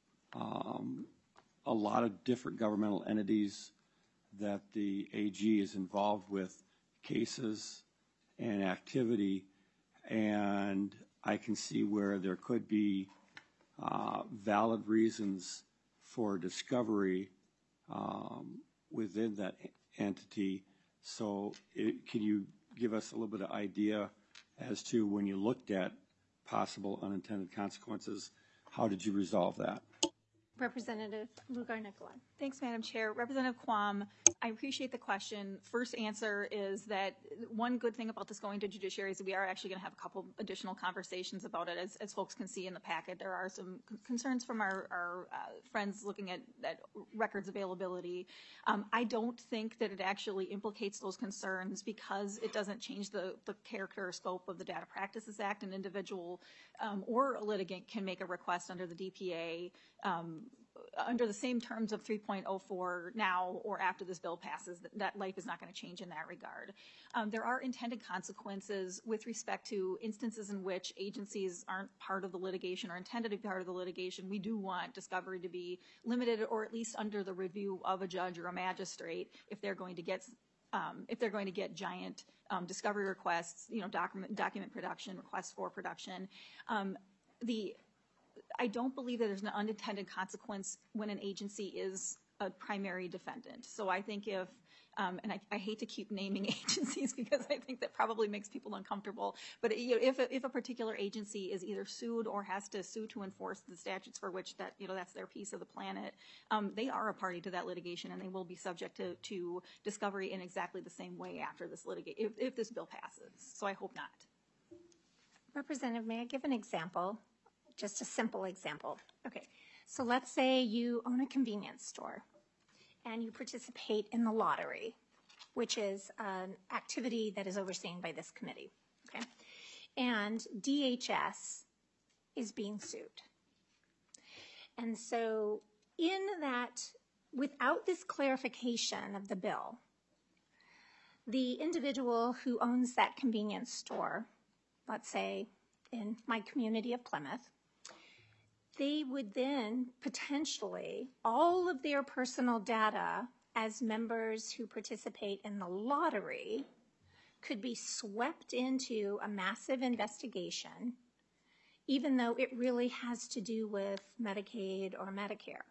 a lot of different governmental entities that the AG is involved with cases and activity, and I can see where there could be valid reasons for discovery within that entity. So can you give us a little bit of idea as to when you looked at possible unintended consequences, how did you resolve that? Representative Lugar-Nicolai. Thanks, Madam Chair. Representative Quam, I appreciate the question. First answer is that one good thing about this going to judiciary is that we are actually going to have a couple additional conversations about it. As folks can see in the packet, there are some concerns from our friends looking at records availability. I don't think that it actually implicates those concerns because it doesn't change the character or scope of the Data Practices Act. An individual or a litigant can make a request under the DPA under the same terms of 3.04 now or after this bill passes. That life is not going to change in that regard. There are intended consequences with respect to instances in which agencies aren't part of the litigation or intended to be part of the litigation. We do want discovery to be limited or at least under the review of a judge or a magistrate if they're going to get giant discovery requests, document production, requests for production. I don't believe that there's an unintended consequence when an agency is a primary defendant. So I think if and I hate to keep naming agencies because I think that probably makes people uncomfortable, but if a particular agency is either sued or has to sue to enforce the statutes for which that, that's their piece of the planet, they are a party to that litigation, and they will be subject to discovery in exactly the same way after this litigation, if this bill passes. So I hope not. Representative, may I give an example? Just a simple example. Okay, so let's say you own a convenience store and you participate in the lottery, which is an activity that is overseen by this committee, okay? And DHS is being sued. And so in that, without this clarification of the bill, the individual who owns that convenience store, let's say in my community of Plymouth, they would then potentially, all of their personal data as members who participate in the lottery could be swept into a massive investigation, even though it really has to do with Medicaid or Medicare.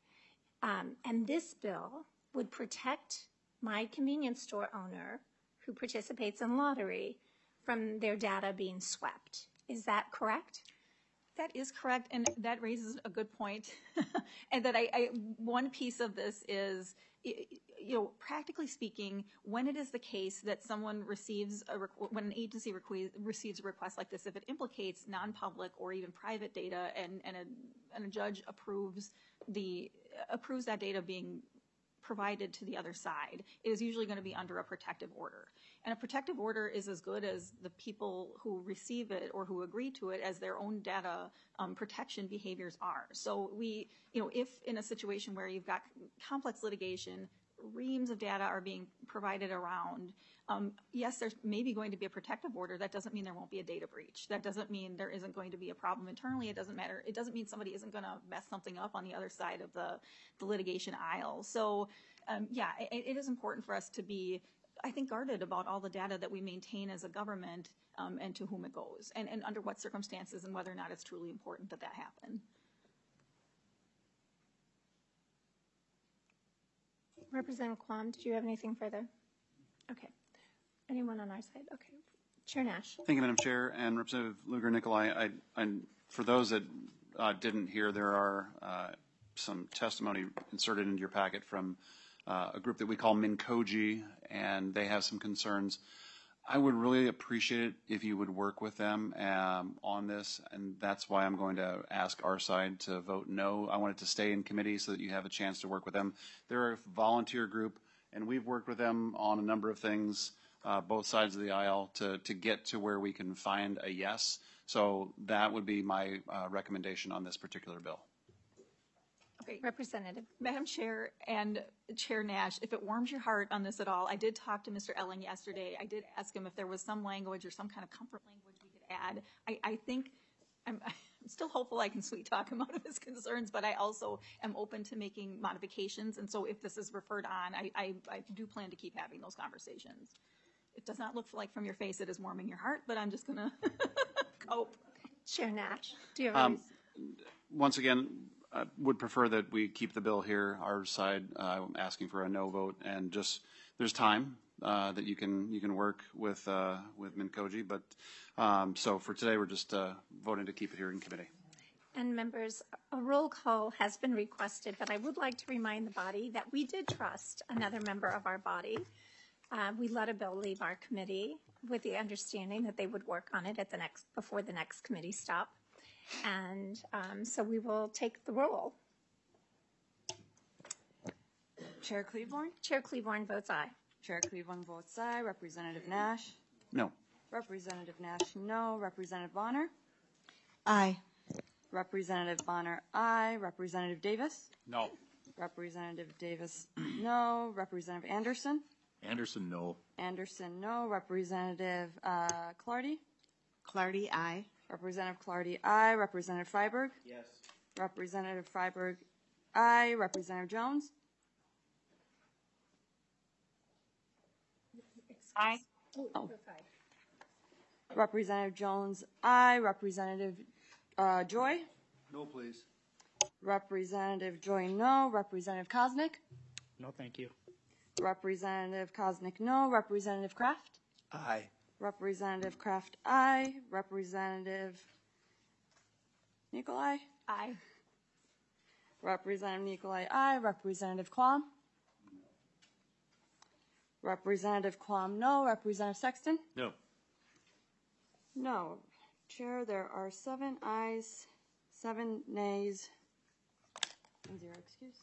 And this bill would protect my convenience store owner who participates in lottery from their data being swept. Is that correct? That is correct, and that raises a good point. And that one piece of this is, practically speaking, when it is the case that someone receives when an agency receives a request like this, if it implicates non-public or even private data, and a judge approves that data being provided to the other side, it is usually going to be under a protective order. And a protective order is as good as the people who receive it or who agree to it as their own data protection behaviors are. So if in a situation where you've got complex litigation, reams of data are being provided around, yes, there's maybe going to be a protective order. That doesn't mean there won't be a data breach. That doesn't mean there isn't going to be a problem internally. It doesn't matter. It doesn't mean somebody isn't going to mess something up on the other side of the litigation aisle. So, it is important for us to be, I think, guarded about all the data that we maintain as a government, and to whom it goes, and under what circumstances, and whether or not it's truly important that happen. Representative Quam, did you have anything further? Okay. Anyone on our side? Okay. Chair Nash. Thank you, Madam Chair. And Representative Lugar-Nicolai, for those that didn't hear, there are some testimony inserted into your packet from a group that we call Minkoji, and they have some concerns. I would really appreciate it if you would work with them on this, and that's why I'm going to ask our side to vote no. I want it to stay in committee so that you have a chance to work with them. They're a volunteer group, and we've worked with them on a number of things, both sides of the aisle, to get to where we can find a yes. So that would be my recommendation on this particular bill. Okay. Representative. Madam Chair and Chair Nash, if it warms your heart on this at all, I did talk to Mr. Elling yesterday. I did ask him if there was some language or some kind of comfort language we could add. I think I'm still hopeful I can sweet talk him out of his concerns, but I also am open to making modifications. And so if this is referred on, I do plan to keep having those conversations. It does not look like from your face it is warming your heart, but I'm just going to cope. Chair Nash, do you have once again, I would prefer that we keep the bill here. Our side, I'm asking for a no vote, and just there's time that you can work with Minkoji. But so for today, we're just voting to keep it here in committee. And members, a roll call has been requested, but I would like to remind the body that we did trust another member of our body. We let a bill leave our committee with the understanding that they would work on it before the next committee stop. And so we will take the roll. Chair Cleaborn? Chair Cleaborn votes aye. Chair Cleaborn votes aye. Representative Nash? No. Representative Nash, no. Representative Bonner? Aye. Representative Bonner, aye. Representative Davis? No. Representative Davis, no. Representative Anderson? Anderson, no. Anderson, no. Representative Clardy? Clardy, aye. Representative Clardy, aye. Representative Freiberg? Yes. Representative Freiberg, aye. Representative Jones? Aye. Oh. Representative Jones, aye. Representative Joy? No, please. Representative Joy, no. Representative Koznick? No, thank you. Representative Koznick, no. Representative Kraft? Aye. Representative Kraft, aye. Representative Nikolai? Aye. Representative Nikolai, aye. Representative Quam? Representative Quam, no. Representative Sexton? No. No. Chair, there are 7 ayes, 7 nays, and 0 excuse.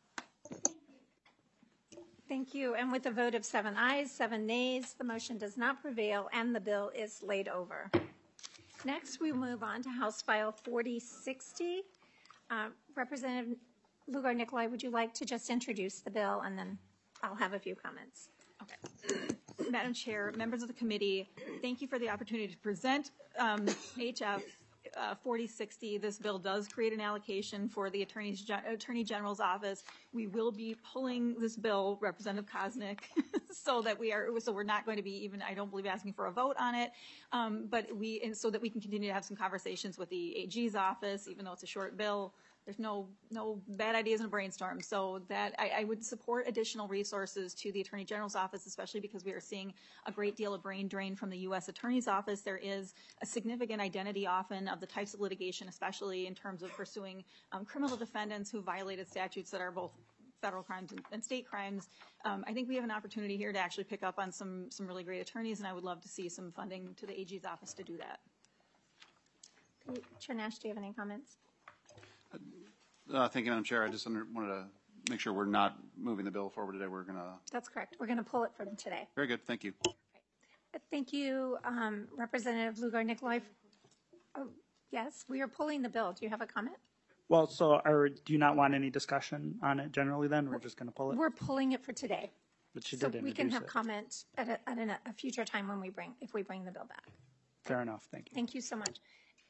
Thank you. And with a vote of 7 ayes, 7 nays, the motion does not prevail and the bill is laid over. Next, we move on to House File 4060. Representative Lugar-Nicolai, would you like to just introduce the bill and then I'll have a few comments. Okay. Madam Chair, members of the committee, thank you for the opportunity to present HF 4060. This bill does create an allocation for the Attorney General's office. We will be pulling this bill, Representative Koznick, so we're not going to be even, I don't believe, asking for a vote on it, so that we can continue to have some conversations with the AG's office, even though it's a short bill. There's no bad ideas in a brainstorm. So that I would support additional resources to the Attorney General's office, especially because we are seeing a great deal of brain drain from the U.S. Attorney's office. There is a significant identity often of the types of litigation, especially in terms of pursuing criminal defendants who violated statutes that are both federal crimes and state crimes. I think we have an opportunity here to actually pick up on some really great attorneys, and I would love to see some funding to the AG's office to do that. Chair Nash, do you have any comments? Thank you, Madam Chair. I just wanted to make sure we're not moving the bill forward today. We're going to. That's correct. We're going to pull it from today. Very good. Thank you. Thank you, Representative Lugar-Nicolai. Oh, yes, we are pulling the bill. Do you have a comment? Well, so do you not want any discussion on it generally then? We're just going to pull it? We're pulling it for today. But she So did we can introduce have it. comment at a future time when if we bring the bill back. Fair enough. Thank you. Thank you so much.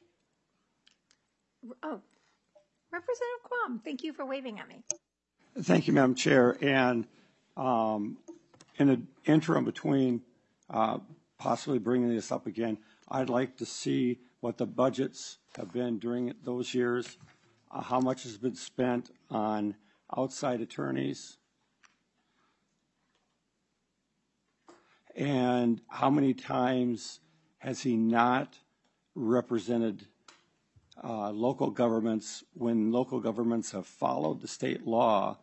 Oh, Representative Quam, thank you for waving at me. Thank you, Madam Chair. And in the interim between possibly bringing this up again, I'd like to see what the budgets have been during those years, how much has been spent on outside attorneys, and how many times has he not represented local governments when local governments have followed the state law,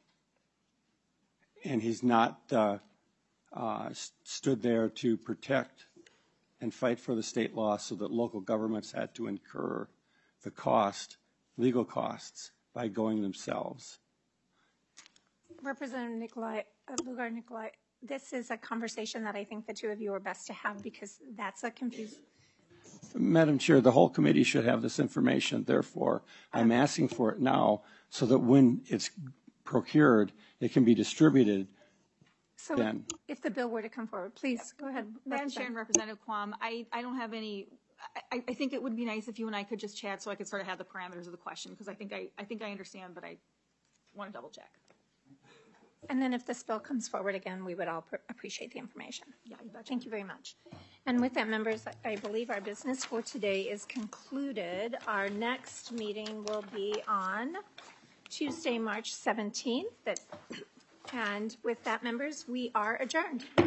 and he's not stood there to protect and fight for the state law so that local governments had to incur the legal costs by going themselves. Representative Lugar-Nicolai, this is a conversation that I think the two of you are best to have because that's a confusing. Madam Chair, the whole committee should have this information. Therefore, I'm asking for it now so that when it's procured, it can be distributed. So then. If the bill were to come forward, please go ahead. Madam Chair and Representative Quam, I don't have any. I think it would be nice if you and I could just chat so I could sort of have the parameters of the question because I think I understand, but I want to double check. And then if this bill comes forward again, we would all appreciate the information. Yeah, you betcha. Thank you very much. And with that, members, I believe our business for today is concluded. Our next meeting will be on Tuesday, March 17th. And with that, members, we are adjourned.